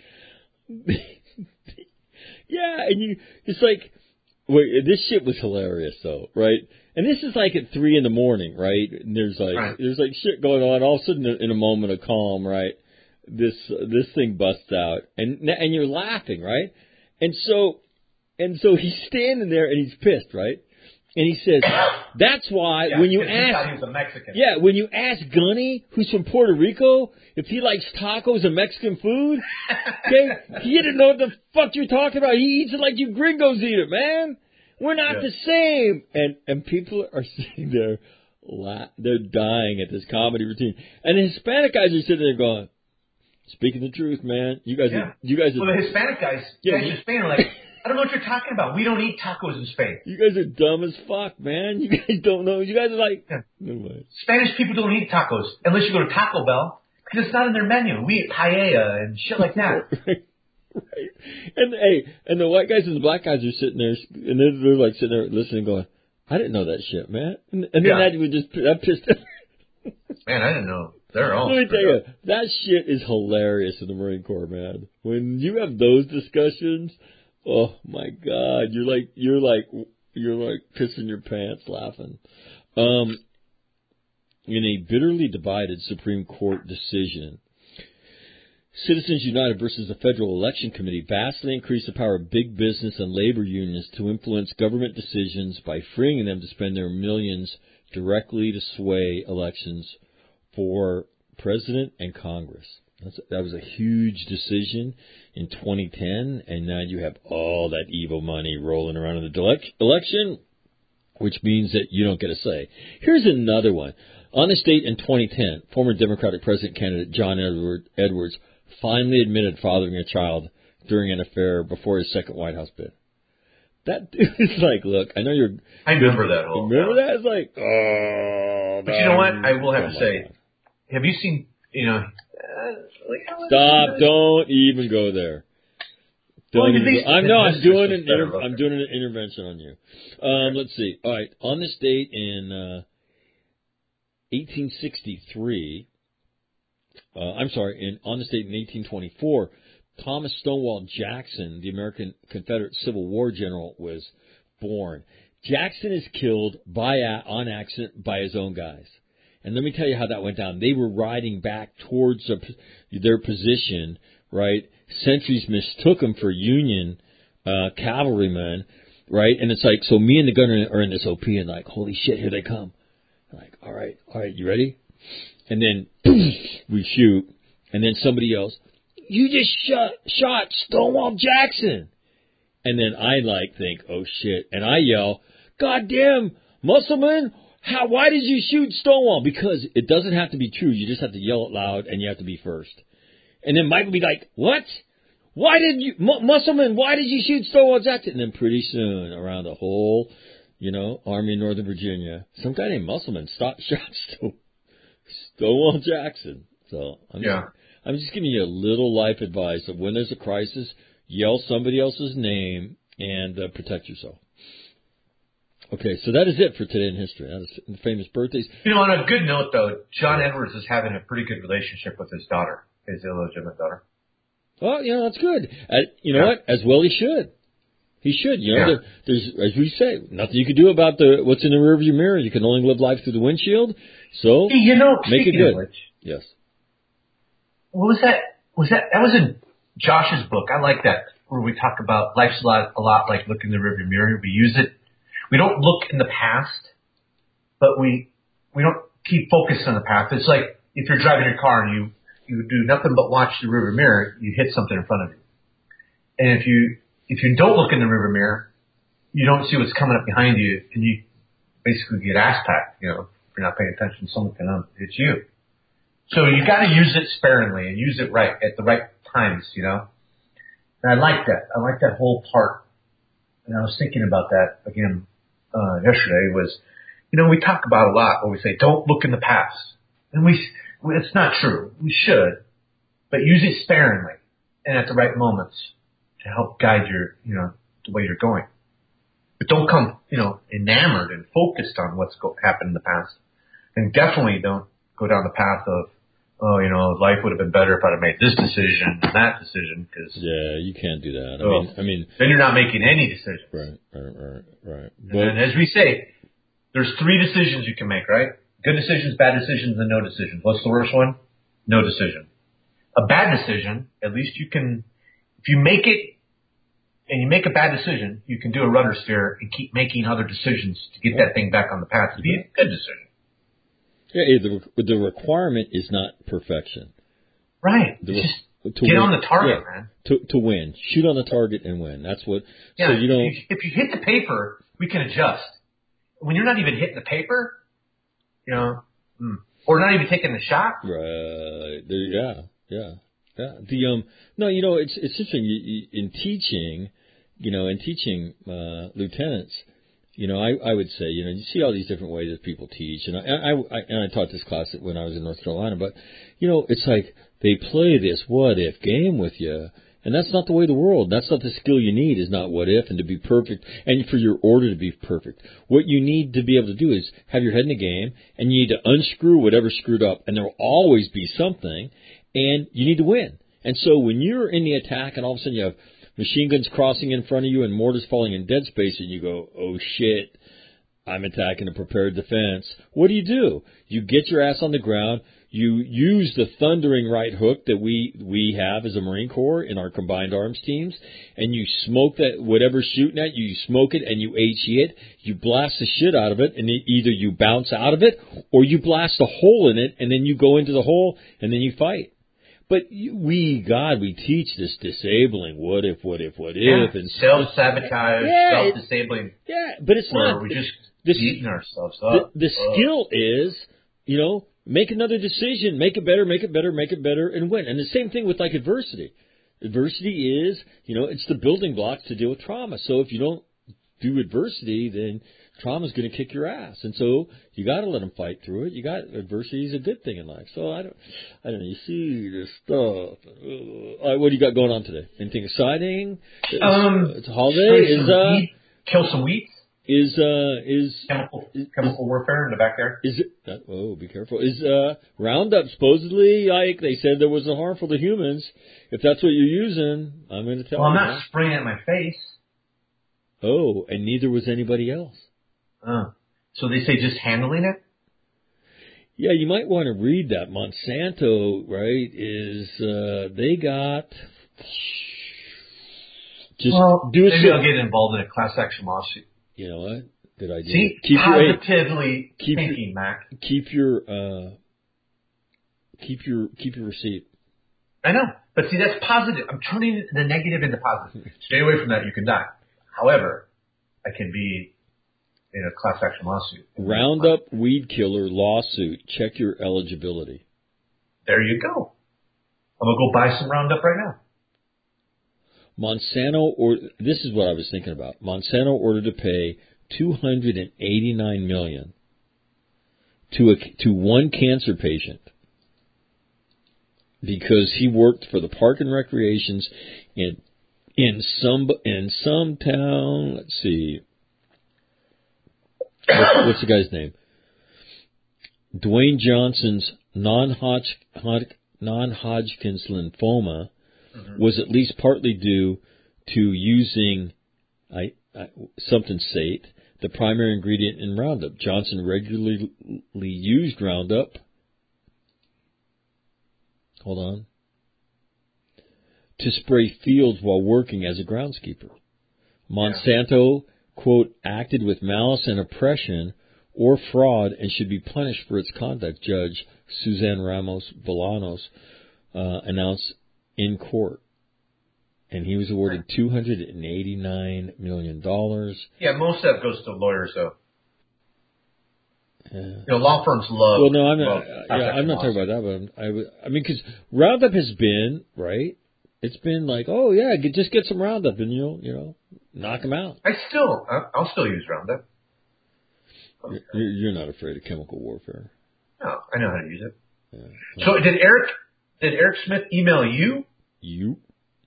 Yeah, and it's like, wait, this shit was hilarious though, right? And this is like at 3 a.m, right? And there's like shit going on. All of a sudden, in a moment of calm, right? This thing busts out, and you're laughing, right? And so he's standing there and he's pissed, right? And he says, "That's why when you ask, he was a Mexican. Yeah, when you ask Gunny, who's from Puerto Rico, if he likes tacos and Mexican food, okay, he didn't know what the fuck you're talking about. He eats it like you gringos eat it, man. We're not the same." And people are sitting there, they're dying at this comedy routine. And the Hispanic guys are sitting there going, Speaking the truth, man. You guys are. Well, the Hispanic guys in Spain are like, I don't know what you're talking about. We don't eat tacos in Spain. You guys are dumb as fuck, man. You guys don't know. You guys are like, Spanish people don't eat tacos unless you go to Taco Bell because it's not in their menu. We eat paella and shit like that. Right. And the white guys and the black guys are sitting there, and they're like sitting there listening, going, I didn't know that shit, man. And then that pissed. Man, I didn't know. They're all. Let me tell you, that shit is hilarious in the Marine Corps, man. When you have those discussions, oh my God, you're like pissing your pants laughing. In a bitterly divided Supreme Court decision, Citizens United versus the Federal Election Committee vastly increased the power of big business and labor unions to influence government decisions by freeing them to spend their millions directly to sway elections for president and Congress. That was a huge decision in 2010, and now you have all that evil money rolling around in the election, which means that you don't get a say. Here's another one. On this date in 2010, former Democratic president candidate John Edwards finally admitted fathering a child during an affair before his second White House bid. That dude is like, look, I know you're... I remember that whole... Remember that? It's like, oh... But you know what? I will have to say, God. Have you seen, Stop, don't even go there. I'm doing an intervention on you. Let's see. All right, on this date in 1863... on this date in 1824, Thomas Stonewall Jackson, the American Confederate Civil War general, was born. Jackson is killed on accident by his own guys. And let me tell you how that went down. They were riding back towards their position, right? Sentries mistook them for Union cavalrymen, right? And it's like, so me and the gunner are in this OP and like, holy shit, here they come. I'm like, all right, you ready? And then we shoot, and then somebody else, you just shot Stonewall Jackson. And then I think, oh shit, and I yell, goddamn, Muscleman, why did you shoot Stonewall? Because it doesn't have to be true, you just have to yell it loud, and you have to be first. And then Mike would be like, what? Muscleman, why did you shoot Stonewall Jackson? And then pretty soon, around the whole, Army of Northern Virginia, some guy named Muscleman shot Stonewall Jackson. So I'm just giving you a little life advice of when there's a crisis, yell somebody else's name and protect yourself. Okay, so that is it for today in history. That is the famous birthdays. On a good note, though, John Edwards is having a pretty good relationship with his daughter, his illegitimate daughter. Well, that's good. What? As well he should. He should. There's, as we say, nothing you can do about what's in the rearview mirror. You can only live life through the windshield. So make it good. Which, yes. What was that? That was in Josh's book. I like that, where we talk about life's a lot like looking in the rearview mirror. We use it. We don't look in the past, but we don't keep focused on the past. It's like if you're driving your car and you do nothing but watch the rearview mirror, you hit something in front of you. And if you don't look in the rearview mirror, you don't see what's coming up behind you, and you basically get ass packed. If you're not paying attention, someone can hit you. So you got to use it sparingly and use it right at the right times. And I like that. I like that whole part. And I was thinking about that again yesterday. Was we talk about a lot when we say don't look in the past, and it's not true. We should, but use it sparingly and at the right moments to help guide your, the way you're going. But don't come, enamored and focused on what's happened in the past. And definitely don't go down the path of, life would have been better if I'd have made this decision and that decision. Cause, yeah, you can't do that. I mean, then you're not making any decisions. Right. And as we say, there's 3 decisions you can make, right? Good decisions, bad decisions, and no decisions. What's the worst one? No decision. A bad decision, at least you can, if you make it and you make a bad decision, you can do a rudder steer and keep making other decisions to get that thing back on the path to be a good decision. Yeah, the requirement is not perfection. Right. Just get on the target, man. To win. Shoot on the target and win. That's what... Yeah, so if you hit the paper, we can adjust. When you're not even hitting the paper, or not even taking the shot. Right. Yeah. Yeah. No, it's interesting in teaching, lieutenants. I would say, you see all these different ways that people teach, and I taught this class when I was in North Carolina, but it's like they play this what if game with you, and that's not the way of the world. That's not the skill you need. Is not what if and to be perfect, and for your order to be perfect. What you need to be able to do is have your head in the game, and you need to unscrew whatever's screwed up, and there will always be something, and you need to win. And so when you're in the attack, and all of a sudden you have machine guns crossing in front of you and mortars falling in dead space, and you go, oh shit, I'm attacking a prepared defense. What do? You get your ass on the ground. You use the thundering right hook that we have as a Marine Corps in our combined arms teams, and you smoke that, whatever's shooting at you, you smoke it and you HE it. You blast the shit out of it, and either you bounce out of it or you blast a hole in it, and then you go into the hole and then you fight. But we teach this disabling what if, and self-sabotage, self-disabling. Yeah, but it's not. We're just beating ourselves up. The skill is, make another decision, make it better, and win. And the same thing with like adversity. Adversity is, it's the building blocks to deal with trauma. So if you don't do adversity, then trauma's going to kick your ass. And so you got to let them fight through it. Adversity is a good thing in life. So I don't know. You see this stuff. What do you got going on today? Anything exciting? It's a holiday. Kill some weeds. Is chemical warfare in the backyard? Is it? Oh, be careful. Is Roundup supposedly, like they said, there was harmful to humans? If that's what you're using, I'm going to tell you. Well, I'm not spraying it in my face. Oh, and neither was anybody else. So they say just handling it? Yeah, you might want to read that. Monsanto, right, is they got... Maybe I'll get involved in a class action lawsuit. You know what? Good idea. See, positively thinking, Mac. Keep your receipt. I know, but see, that's positive. I'm turning the negative into positive. Stay away from that. You can die. However, I can be in a class action lawsuit. Roundup weed killer lawsuit. Check your eligibility. There you go. I'm gonna go buy some Roundup right now. This is what I was thinking about. Monsanto ordered to pay $289 million to one cancer patient because he worked for the Park and Recreations in some town. Let's see, what's the guy's name? Dwayne Johnson's non-Hodgkin's lymphoma was at least partly due to using something sate, the primary ingredient in Roundup. Johnson regularly used Roundup. Hold on. To spray fields while working as a groundskeeper. Monsanto, quote, acted with malice and oppression or fraud and should be punished for its conduct, Judge Suzanne Ramos Bolanos announced in court. And he was awarded $289 million. Yeah, most of that goes to lawyers, though. Yeah. Law firms love. Well, no, I'm not talking about that, but because Roundup has been, right? It's been like, oh yeah, just get some Roundup and you'll knock them out. I'll still use Roundup. You're not afraid of chemical warfare. No, I know how to use it. Yeah. So did Eric Smith email you? You?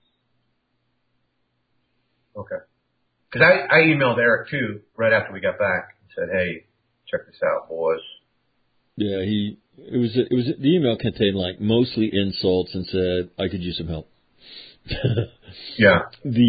Okay. Because I emailed Eric too right after we got back and said, "Hey, check this out, boys." Yeah, the email contained like mostly insults and said I could use some help. Yeah.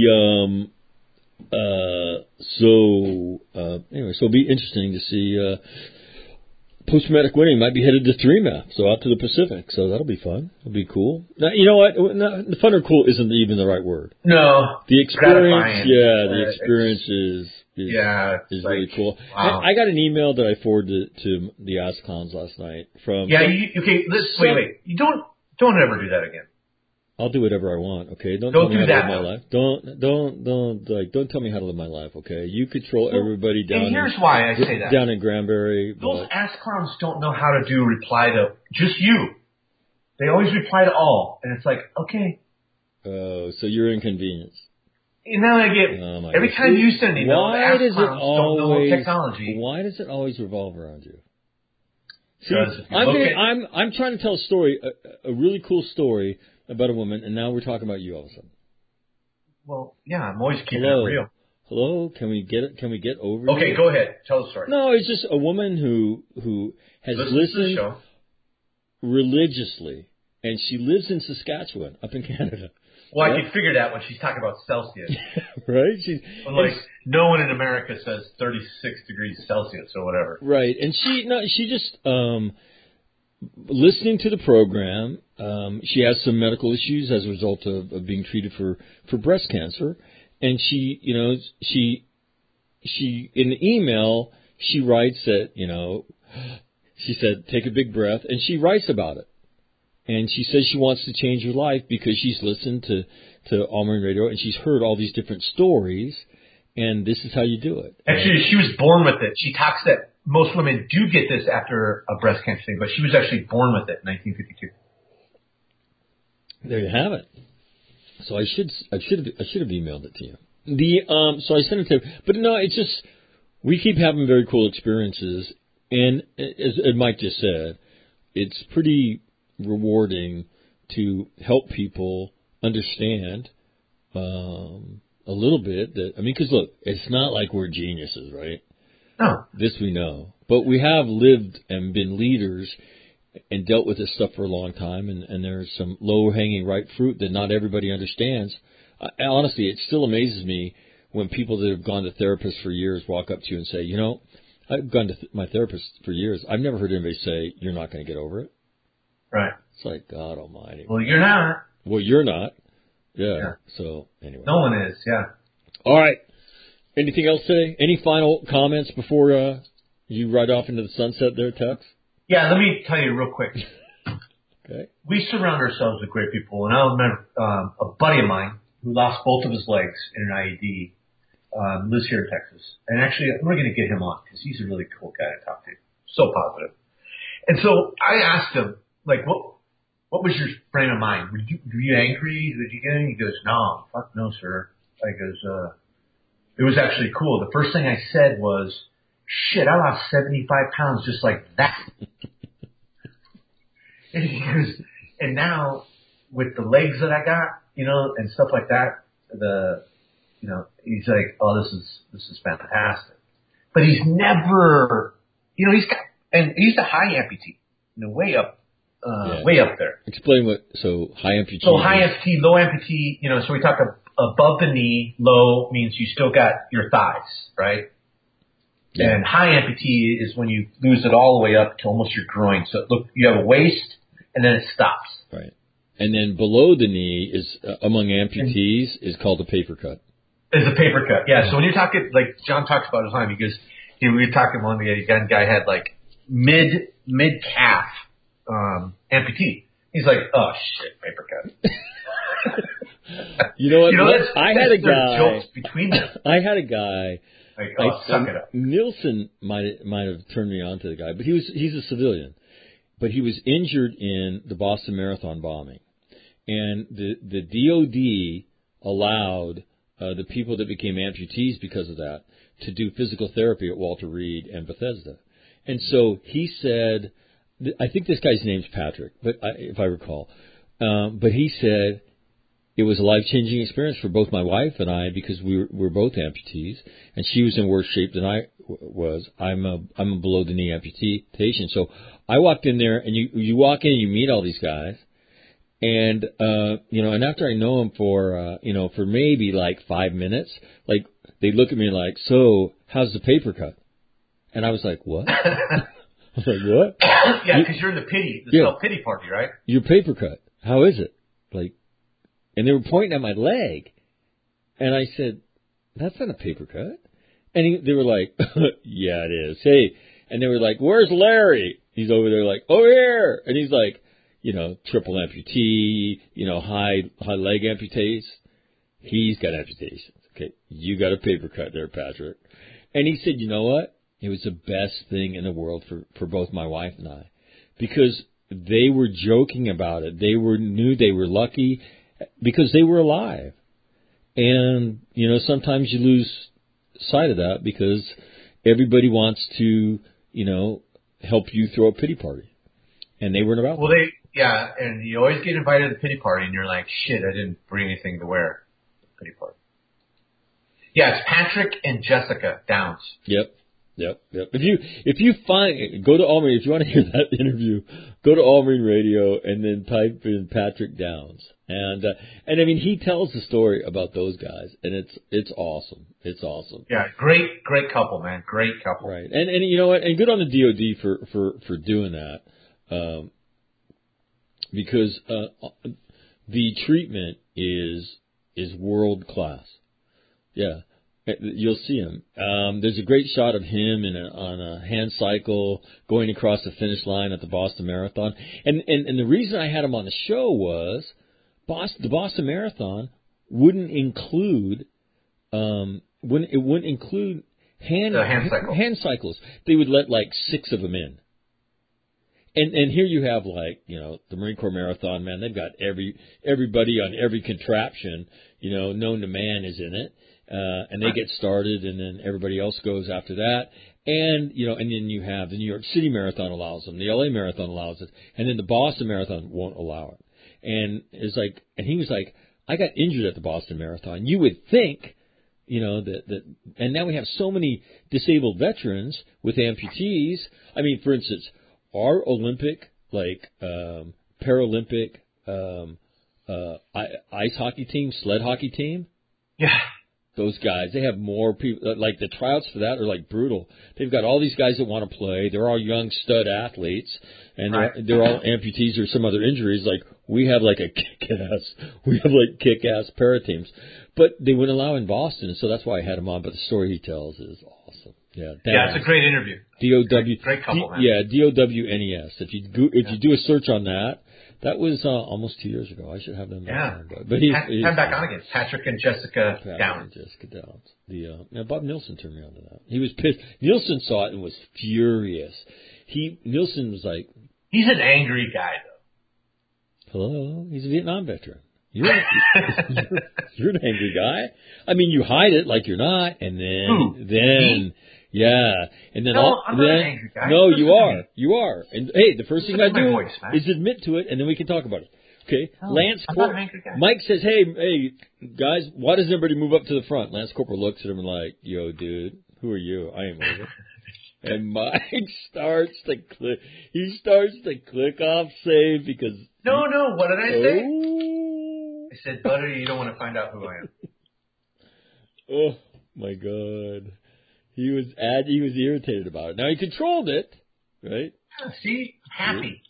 Anyway, so it'll be interesting to see. Post-traumatic winning might be headed to 3MAP, so out to the Pacific. So that'll be fun. It'll be cool. Now, you know what? The fun or cool isn't even the right word. No. The experience, gratifying. The experience is really cool. Wow. I got an email that I forwarded to the Ask Clowns last night from. Yeah. Wait. You don't ever do that again. I'll do whatever I want, okay? Don't do tell me how to that. live my life. Don't tell me how to live my life, okay? You control everybody down. And here's why I say that. Down in Granbury. Those Ask Clowns don't know how to do reply to just you. They always reply to all, and it's like, okay. Oh, so you're inconvenienced. And now I get every time you send an email, why does it don't know technology. Why does it always revolve around you? See, Because I'm trying to tell a story, a really cool story about a woman, and now we're talking about you all of a sudden. Well, yeah, I'm always keeping it real. Hello, can we get it? Can we get over? Okay, go ahead. Tell the story. No, it's just a woman who has listened religiously, and she lives in Saskatchewan, up in Canada. Well, I can figure that when she's talking about Celsius. Right? No one in America says 36 degrees Celsius or whatever. Right, and she just listening to the program. She has some medical issues as a result of being treated for breast cancer, and she in the email she writes that she said take a big breath, and she writes about it. And she says she wants to change her life because she's listened to All Marine Radio and she's heard all these different stories, and this is how you do it. Actually, she was born with it. She talks that most women do get this after a breast cancer thing, but she was actually born with it in 1952. There you have it. So I should have emailed it to you. So I sent it to her. But no, it's just we keep having very cool experiences, and as Mike just said, it's pretty rewarding to help people understand a little bit that, because look, it's not like we're geniuses, right? No. This we know. But we have lived and been leaders and dealt with this stuff for a long time, and there's some low-hanging ripe fruit that not everybody understands. Honestly, it still amazes me when people that have gone to therapists for years walk up to you and say, I've gone to my therapist for years. I've never heard anybody say, you're not going to get over it. Right. It's like, God almighty. Well, you're not. Well, you're not. Yeah. So, anyway. No one is, yeah. All right. Anything else today? Any final comments before you ride off into the sunset there, Tux? Yeah, let me tell you real quick. Okay. We surround ourselves with great people, and I remember a buddy of mine who lost both of his legs in an IED lives here in Texas. And actually, we're going to get him on because he's a really cool guy to talk to. So positive. And so I asked him, like, what was your frame of mind? Were you angry? Did you get any? He goes, no, fuck no, sir. I goes, it was actually cool. The first thing I said was, shit, I lost 75 pounds just like that. And he goes, and now with the legs that I got, and stuff like that, he's like, oh, this is fantastic. But he's never, he's a high amputee, way up there. Explain so high amputee. So high amputee, low amputee, so we talk above the knee, low means you still got your thighs, right? Yeah. And high amputee is when you lose it all the way up to almost your groin. So look, you have a waist and then it stops. Right. And then below the knee is, among amputees, is called a paper cut. Is a paper cut, yeah. So when you're talking, like John talks about all the time, because we were talking one guy had like mid calf amputee. He's like, oh shit, paper cut. You know what? I had a guy. Jokes between them. I had a guy. Like, oh, suck it up. Nielsen might have turned me on to the guy, but he's a civilian. But he was injured in the Boston Marathon bombing, and the DOD allowed the people that became amputees because of that to do physical therapy at Walter Reed and Bethesda. And so he said, I think this guy's name's Patrick, but if I recall, but he said it was a life-changing experience for both my wife and I because we're both amputees, and she was in worse shape than I was. I'm a below-the-knee amputation. So I walked in there, and you walk in and you meet all these guys, and and after I know them for maybe like 5 minutes, like they look at me like, so how's the paper cut? And I was like, what? I was like, what? Yeah, because you're in the self-pity party, right? Your paper cut. How is it? Like, and they were pointing at my leg. And I said, that's not a paper cut. And they were like, yeah, it is. Hey. And they were like, where's Larry? He's over there like, over here. And he's like, triple amputee, high leg amputees. He's got amputations. Okay. You got a paper cut there, Patrick. And he said, you know what? It was the best thing in the world for both my wife and I. Because they were joking about it. They knew they were lucky because they were alive. And, sometimes you lose sight of that because everybody wants to, help you throw a pity party. And they weren't about that. Yeah, and you always get invited to the pity party and you're like, shit, I didn't bring anything to wear. Pity party. Yeah, it's Patrick and Jessica Downs. Yep. If you go to All Marine, if you want to hear that interview, go to All Marine Radio and then type in Patrick Downs. And I mean, he tells the story about those guys, and it's awesome. It's awesome. Yeah, great couple, man. Great couple. Right. And you know what? And good on the DoD for doing that. Because the treatment is world class. Yeah. You'll see him. There's a great shot of him on a hand cycle going across the finish line at the Boston Marathon. And the reason I had him on the show was the Boston Marathon wouldn't include hand cycles. They would let like 6 of them in. And here you have the Marine Corps Marathon, man. They've got everybody on every contraption, known to man is in it. And they get started, and then everybody else goes after that. And, and then you have the New York City Marathon allows them, the LA Marathon allows it, and then the Boston Marathon won't allow it. And and he was like, I got injured at the Boston Marathon. You would think, that, and now we have so many disabled veterans with amputees. I mean, for instance, our Olympic, Paralympic, ice hockey team, sled hockey team. Yeah. Those guys, they have more people, the tryouts for that are brutal. They've got all these guys that want to play. They're all young stud athletes, and they're all amputees or some other injuries. We have kick-ass para teams. But they wouldn't allow in Boston, so that's why I had him on. But the story he tells is awesome. Yeah, it's a great interview. Great couple, man. Yeah, DOWNES. If you do a search on that, that was almost 2 years ago. I should have them back on. But he's back on again. Patrick and Jessica Downs. Bob Nielsen turned me on to that. He was pissed. Nielsen saw it and was furious. Nielsen was like... He's an angry guy, though. Hello? He's a Vietnam veteran. You're an angry guy. I mean, you hide it like you're not, and then... Yeah, and then I'm not an angry guy. No, you are. You are. And hey, the first thing I do is admit to it, and then we can talk about it. Okay, no, Lance Corporal. Mike says, "Hey, guys, why doesn't everybody move up to the front?" Lance Corporal looks at him and like, "Yo, dude, who are you? I ain't moving." And Mike starts to click. He starts to click off save because. No. What did I say? I said, "Buddy, you don't want to find out who I am." Oh my God. He was irritated about it. Now he controlled it, right? Yeah, see, happy,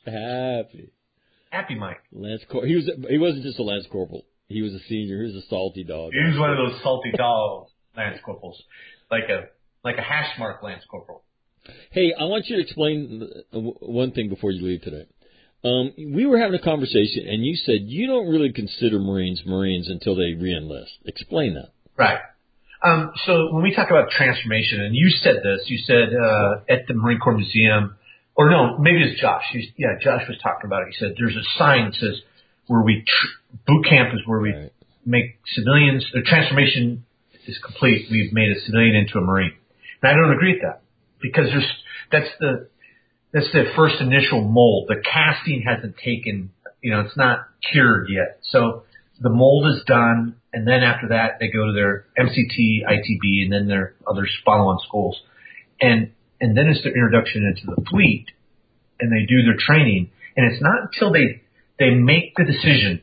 Mike. He wasn't just a Lance Corporal. He was a senior. He was a salty dog. He was one of those salty dog Lance Corporals, like a hash mark Lance Corporal. Hey, I want you to explain one thing before you leave today. We were having a conversation, and you said you don't really consider Marines until they re-enlist. Explain that. Right. So when we talk about transformation, and you said this, at the Marine Corps Museum, or no, maybe it's Josh. Josh was talking about it. He said there's a sign that says where boot camp is where we make civilians. The transformation is complete. We've made a civilian into a Marine, and I don't agree with that because that's the first initial mold. The casting hasn't taken, it's not cured yet. So the mold is done. And then after that, they go to their MCT, ITB, and then their other follow-on schools. And then it's their introduction into the fleet, and they do their training. And it's not until they make the decision,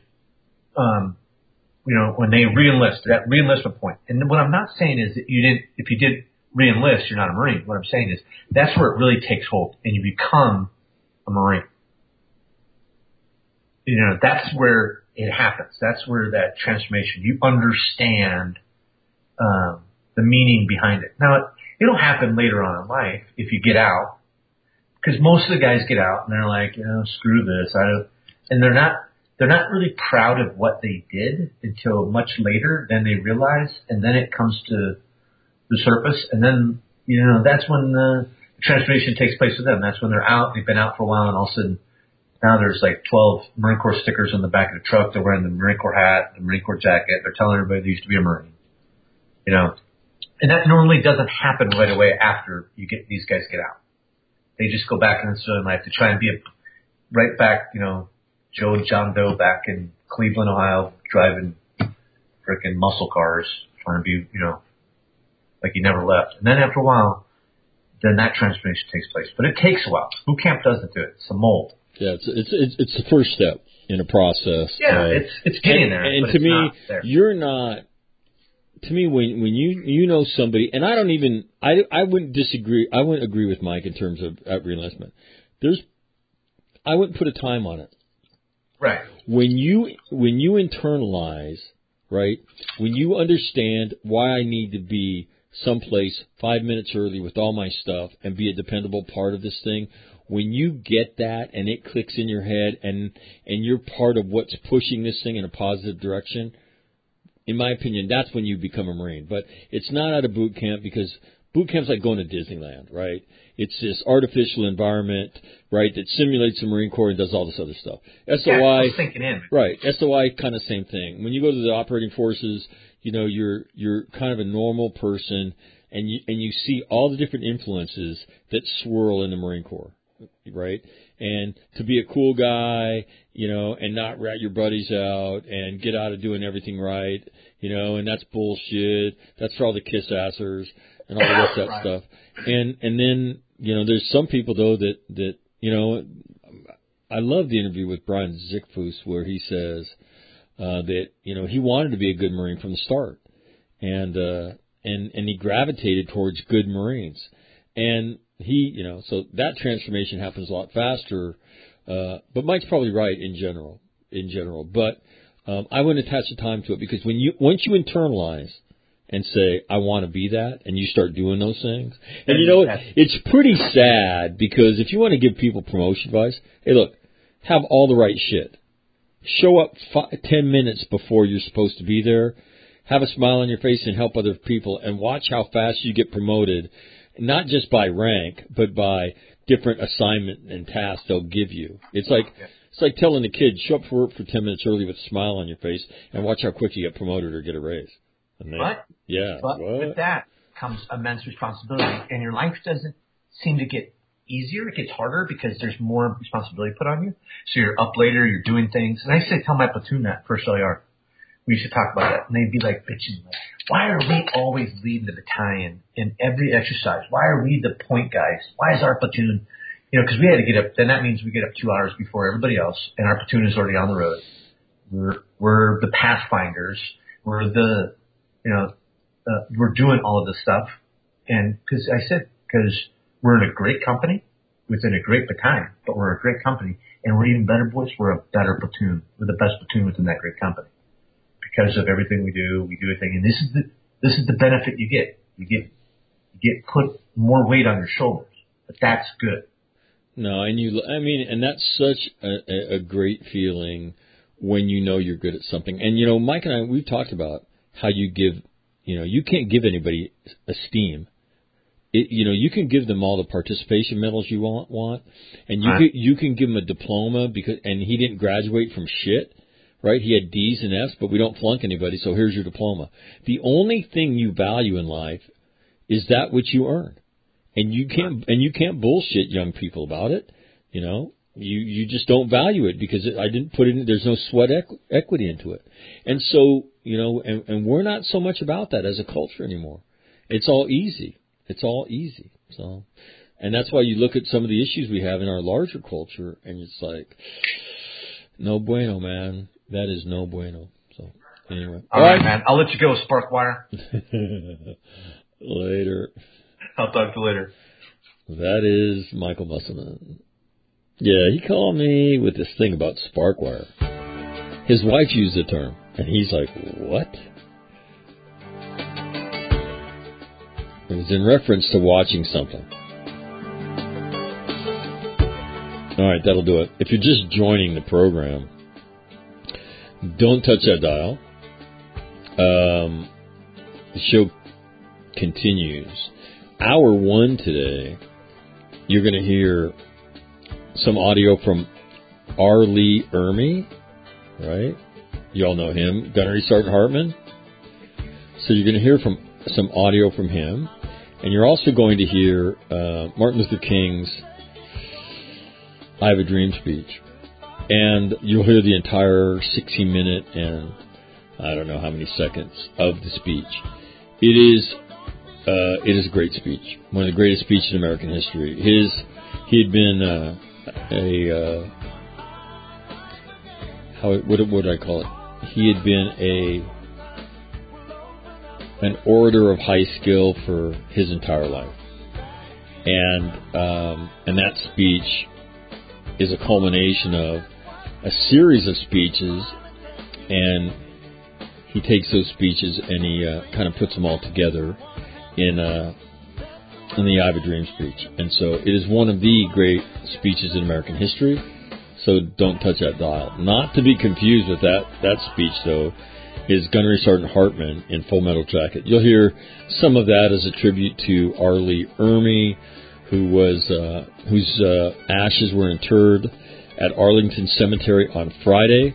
when they re-enlist, that re-enlistment point. And what I'm not saying is that if you did re-enlist, you're not a Marine. What I'm saying is that's where it really takes hold, and you become a Marine. That's where it happens. That's where that transformation, you understand the meaning behind it. Now, it'll happen later on in life if you get out, because most of the guys get out and they're like, screw this. And they're not really proud of what they did until much later. Then they realize, and then it comes to the surface, and then that's when the transformation takes place with them. That's when they're out. They've been out for a while, and all of a sudden, Now there's like 12 Marine Corps stickers on the back of the truck. They're wearing the Marine Corps hat, the Marine Corps jacket. They're telling everybody they used to be a Marine. You know, and that normally doesn't happen right away after these guys get out. They just go back into civilian life to try and be right back, you know, Joe and John Doe back in Cleveland, Ohio, driving frickin' muscle cars, trying to be, you know, like he never left. And then after a while, then that transformation takes place. But it takes a while. Boot camp doesn't do it. It's a mold. Yeah, it's the first step in a process. Yeah, it's getting there. And but to it's me, not there. you're not. To me, when you know somebody, and I wouldn't disagree. I wouldn't agree with Mike in terms of reenlistment. I wouldn't put a time on it. Right. When you internalize, right? When you understand why I need to be someplace 5 minutes early with all my stuff and be a dependable part of this thing, when you get that and it clicks in your head and you're part of what's pushing this thing in a positive direction, in my opinion, that's when you become a Marine. But it's not out of boot camp, because boot camp's like going to Disneyland, right? It's this artificial environment, right, that simulates the Marine Corps and does all this other stuff. SOI, it's sinking in. Right. SOI, kind of same thing. When you go to the operating forces, you know, you're kind of a normal person, and you see all the different influences that swirl in the Marine Corps, right? And to be a cool guy, you know, and not rat your buddies out and get out of doing everything right, you know, and that's bullshit. That's for all the kiss-assers and all the rest of that stuff. And then, you know, there's some people, though, that, you know, I love the interview with Brian Zickfuss where he says that, you know, he wanted to be a good Marine from the start. And he gravitated towards good Marines. And he, you know, so that transformation happens a lot faster. But Mike's probably right in general. But I wouldn't attach a time to it, because once you internalize and say, I want to be that, and you start doing those things. And you know, it's pretty sad, because if you want to give people promotion advice, hey, look, have all the right shit. Show up 10 minutes before you're supposed to be there. Have a smile on your face and help other people, and watch how fast you get promoted, not just by rank, but by different assignment and tasks they'll give you. It's like telling a kid, show up for work for 10 minutes early with a smile on your face, and watch how quick you get promoted or get a raise. But what? With that comes immense responsibility, and your life doesn't seem to get easier. It gets harder because there's more responsibility put on you. So you're up later, you're doing things. And I used to tell my platoon that, first LAR. We used to talk about that, and they'd be like bitching, like, why are we always leading the battalion in every exercise? Why are we the point guys? Why is our platoon, you know, because we had to get up, then that means we get up 2 hours before everybody else, and our platoon is already on the road. We're the pathfinders. We're the, you know, we're doing all of this stuff. And because we're in a great company within a great battalion, but we're a great company, and we're even better, boys. We're a better platoon. We're the best platoon within that great company. Because of everything we do a thing, and this is the benefit you get. You get put more weight on your shoulders, but that's good. No, and that's such a great feeling when you know you're good at something. And you know, Mike and I, we've talked about how you give. You know, you can't give anybody esteem. You know, you can give them all the participation medals you want, and you can give them a diploma and he didn't graduate from shit. Right? He had D's and F's, but we don't flunk anybody, so here's your diploma. The only thing you value in life is that which you earn. And you can't bullshit young people about it. You know, you just don't value it because I didn't put it in, there's no sweat equity into it. And so, you know, and we're not so much about that as a culture anymore. It's all easy. So, and that's why you look at some of the issues we have in our larger culture and it's like, no bueno, man. That is no bueno. So, anyway. All right, man. I'll let you go, Sparkwire. Later. I'll talk to you later. That is Michael Musselman. Yeah, he called me with this thing about Sparkwire. His wife used the term, and he's like, what? It was in reference to watching something. All right, that'll do it. If you're just joining the program, don't touch that dial. The show continues. Hour 1 today, you're going to hear some audio from R. Lee Ermey, right? You all know him, Gunnery Sergeant Hartman. So you're going to hear from some audio from him, and you're also going to hear Martin Luther King's I Have a Dream speech. And you'll hear the entire 16-minute and I don't know how many seconds of the speech. It is a great speech, one of the greatest speeches in American history. He had been what would I call it? He had been an orator of high skill for his entire life, and that speech is a culmination of a series of speeches, and he takes those speeches and he kind of puts them all together in the I Have a Dream speech. And so it is one of the great speeches in American history, so don't touch that dial. Not to be confused with that speech, though, is Gunnery Sergeant Hartman in Full Metal Jacket. You'll hear some of that as a tribute to R. Lee Ermey, whose ashes were interred at Arlington Cemetery on Friday,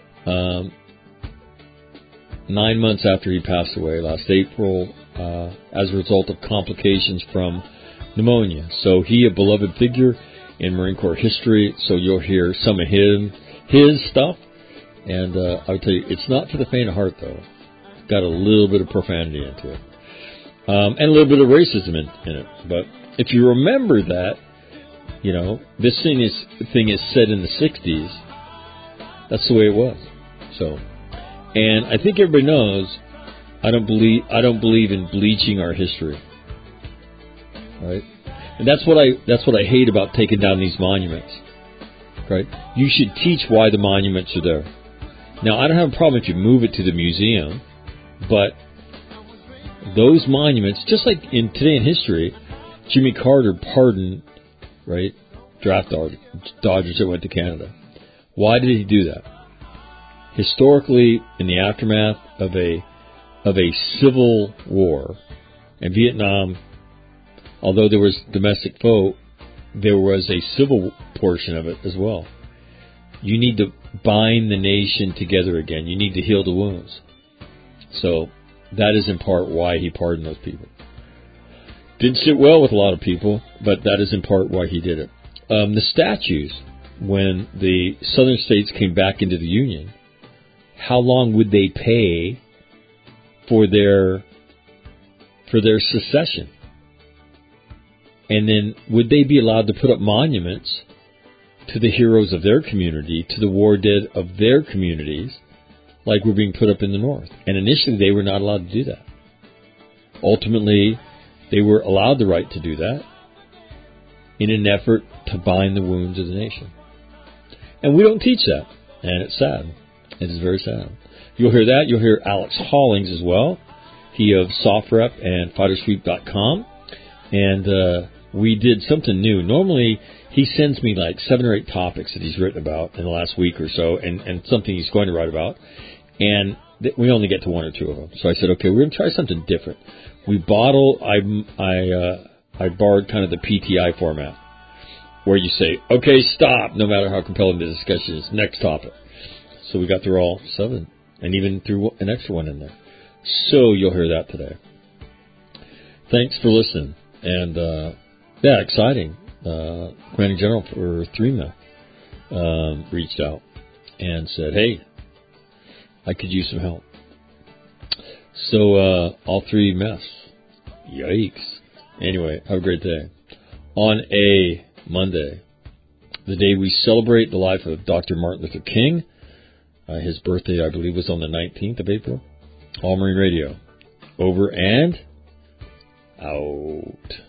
9 months after he passed away last April, as a result of complications from pneumonia. So he, a beloved figure in Marine Corps history, so you'll hear some of his stuff, and I'll tell you, it's not for the faint of heart, though. It's got a little bit of profanity into it, and a little bit of racism in it. But if you remember that, you know, this thing is set in the 60s. That's the way it was. So, and I think everybody knows I don't believe in bleaching our history. Right? And that's what I hate about taking down these monuments. Right? You should teach why the monuments are there. Now, I don't have a problem if you move it to the museum, but those monuments, just like today in history, Jimmy Carter pardoned, right, draft dodgers that went to Canada. Why did he do that? Historically, in the aftermath of a civil war in Vietnam, although there was domestic foe, there was a civil portion of it as well. You need to bind the nation together again. You need to heal the wounds. So that is in part why he pardoned those people. Didn't sit well with a lot of people, but that is in part why he did it. The statues, when the southern states came back into the Union, how long would they pay for their secession? And then would they be allowed to put up monuments to the heroes of their community, to the war dead of their communities, like were being put up in the North? And initially they were not allowed to do that. Ultimately, they were allowed the right to do that in an effort to bind the wounds of the nation. And we don't teach that, and it's sad. It is very sad. You'll hear that. You'll hear Alex Hollings as well. He of SoftRep and FighterSweep.com. And we did something new. Normally, he sends me like 7 or 8 topics that he's written about in the last week or so, and something he's going to write about. And we only get to 1 or 2 of them. So I said, okay, we're going to try something different. I borrowed kind of the PTI format, where you say, okay, stop, no matter how compelling the discussion is. Next topic. So we got through all 7, and even threw an extra one in there. So you'll hear that today. Thanks for listening. And, exciting. Commanding General for 3MA reached out and said, hey, I could use some help. So all 3 mess. Yikes. Anyway, have a great day. On a Monday, the day we celebrate the life of Dr. Martin Luther King, his birthday, I believe, was on the 19th of April. All Marine Radio. Over and out.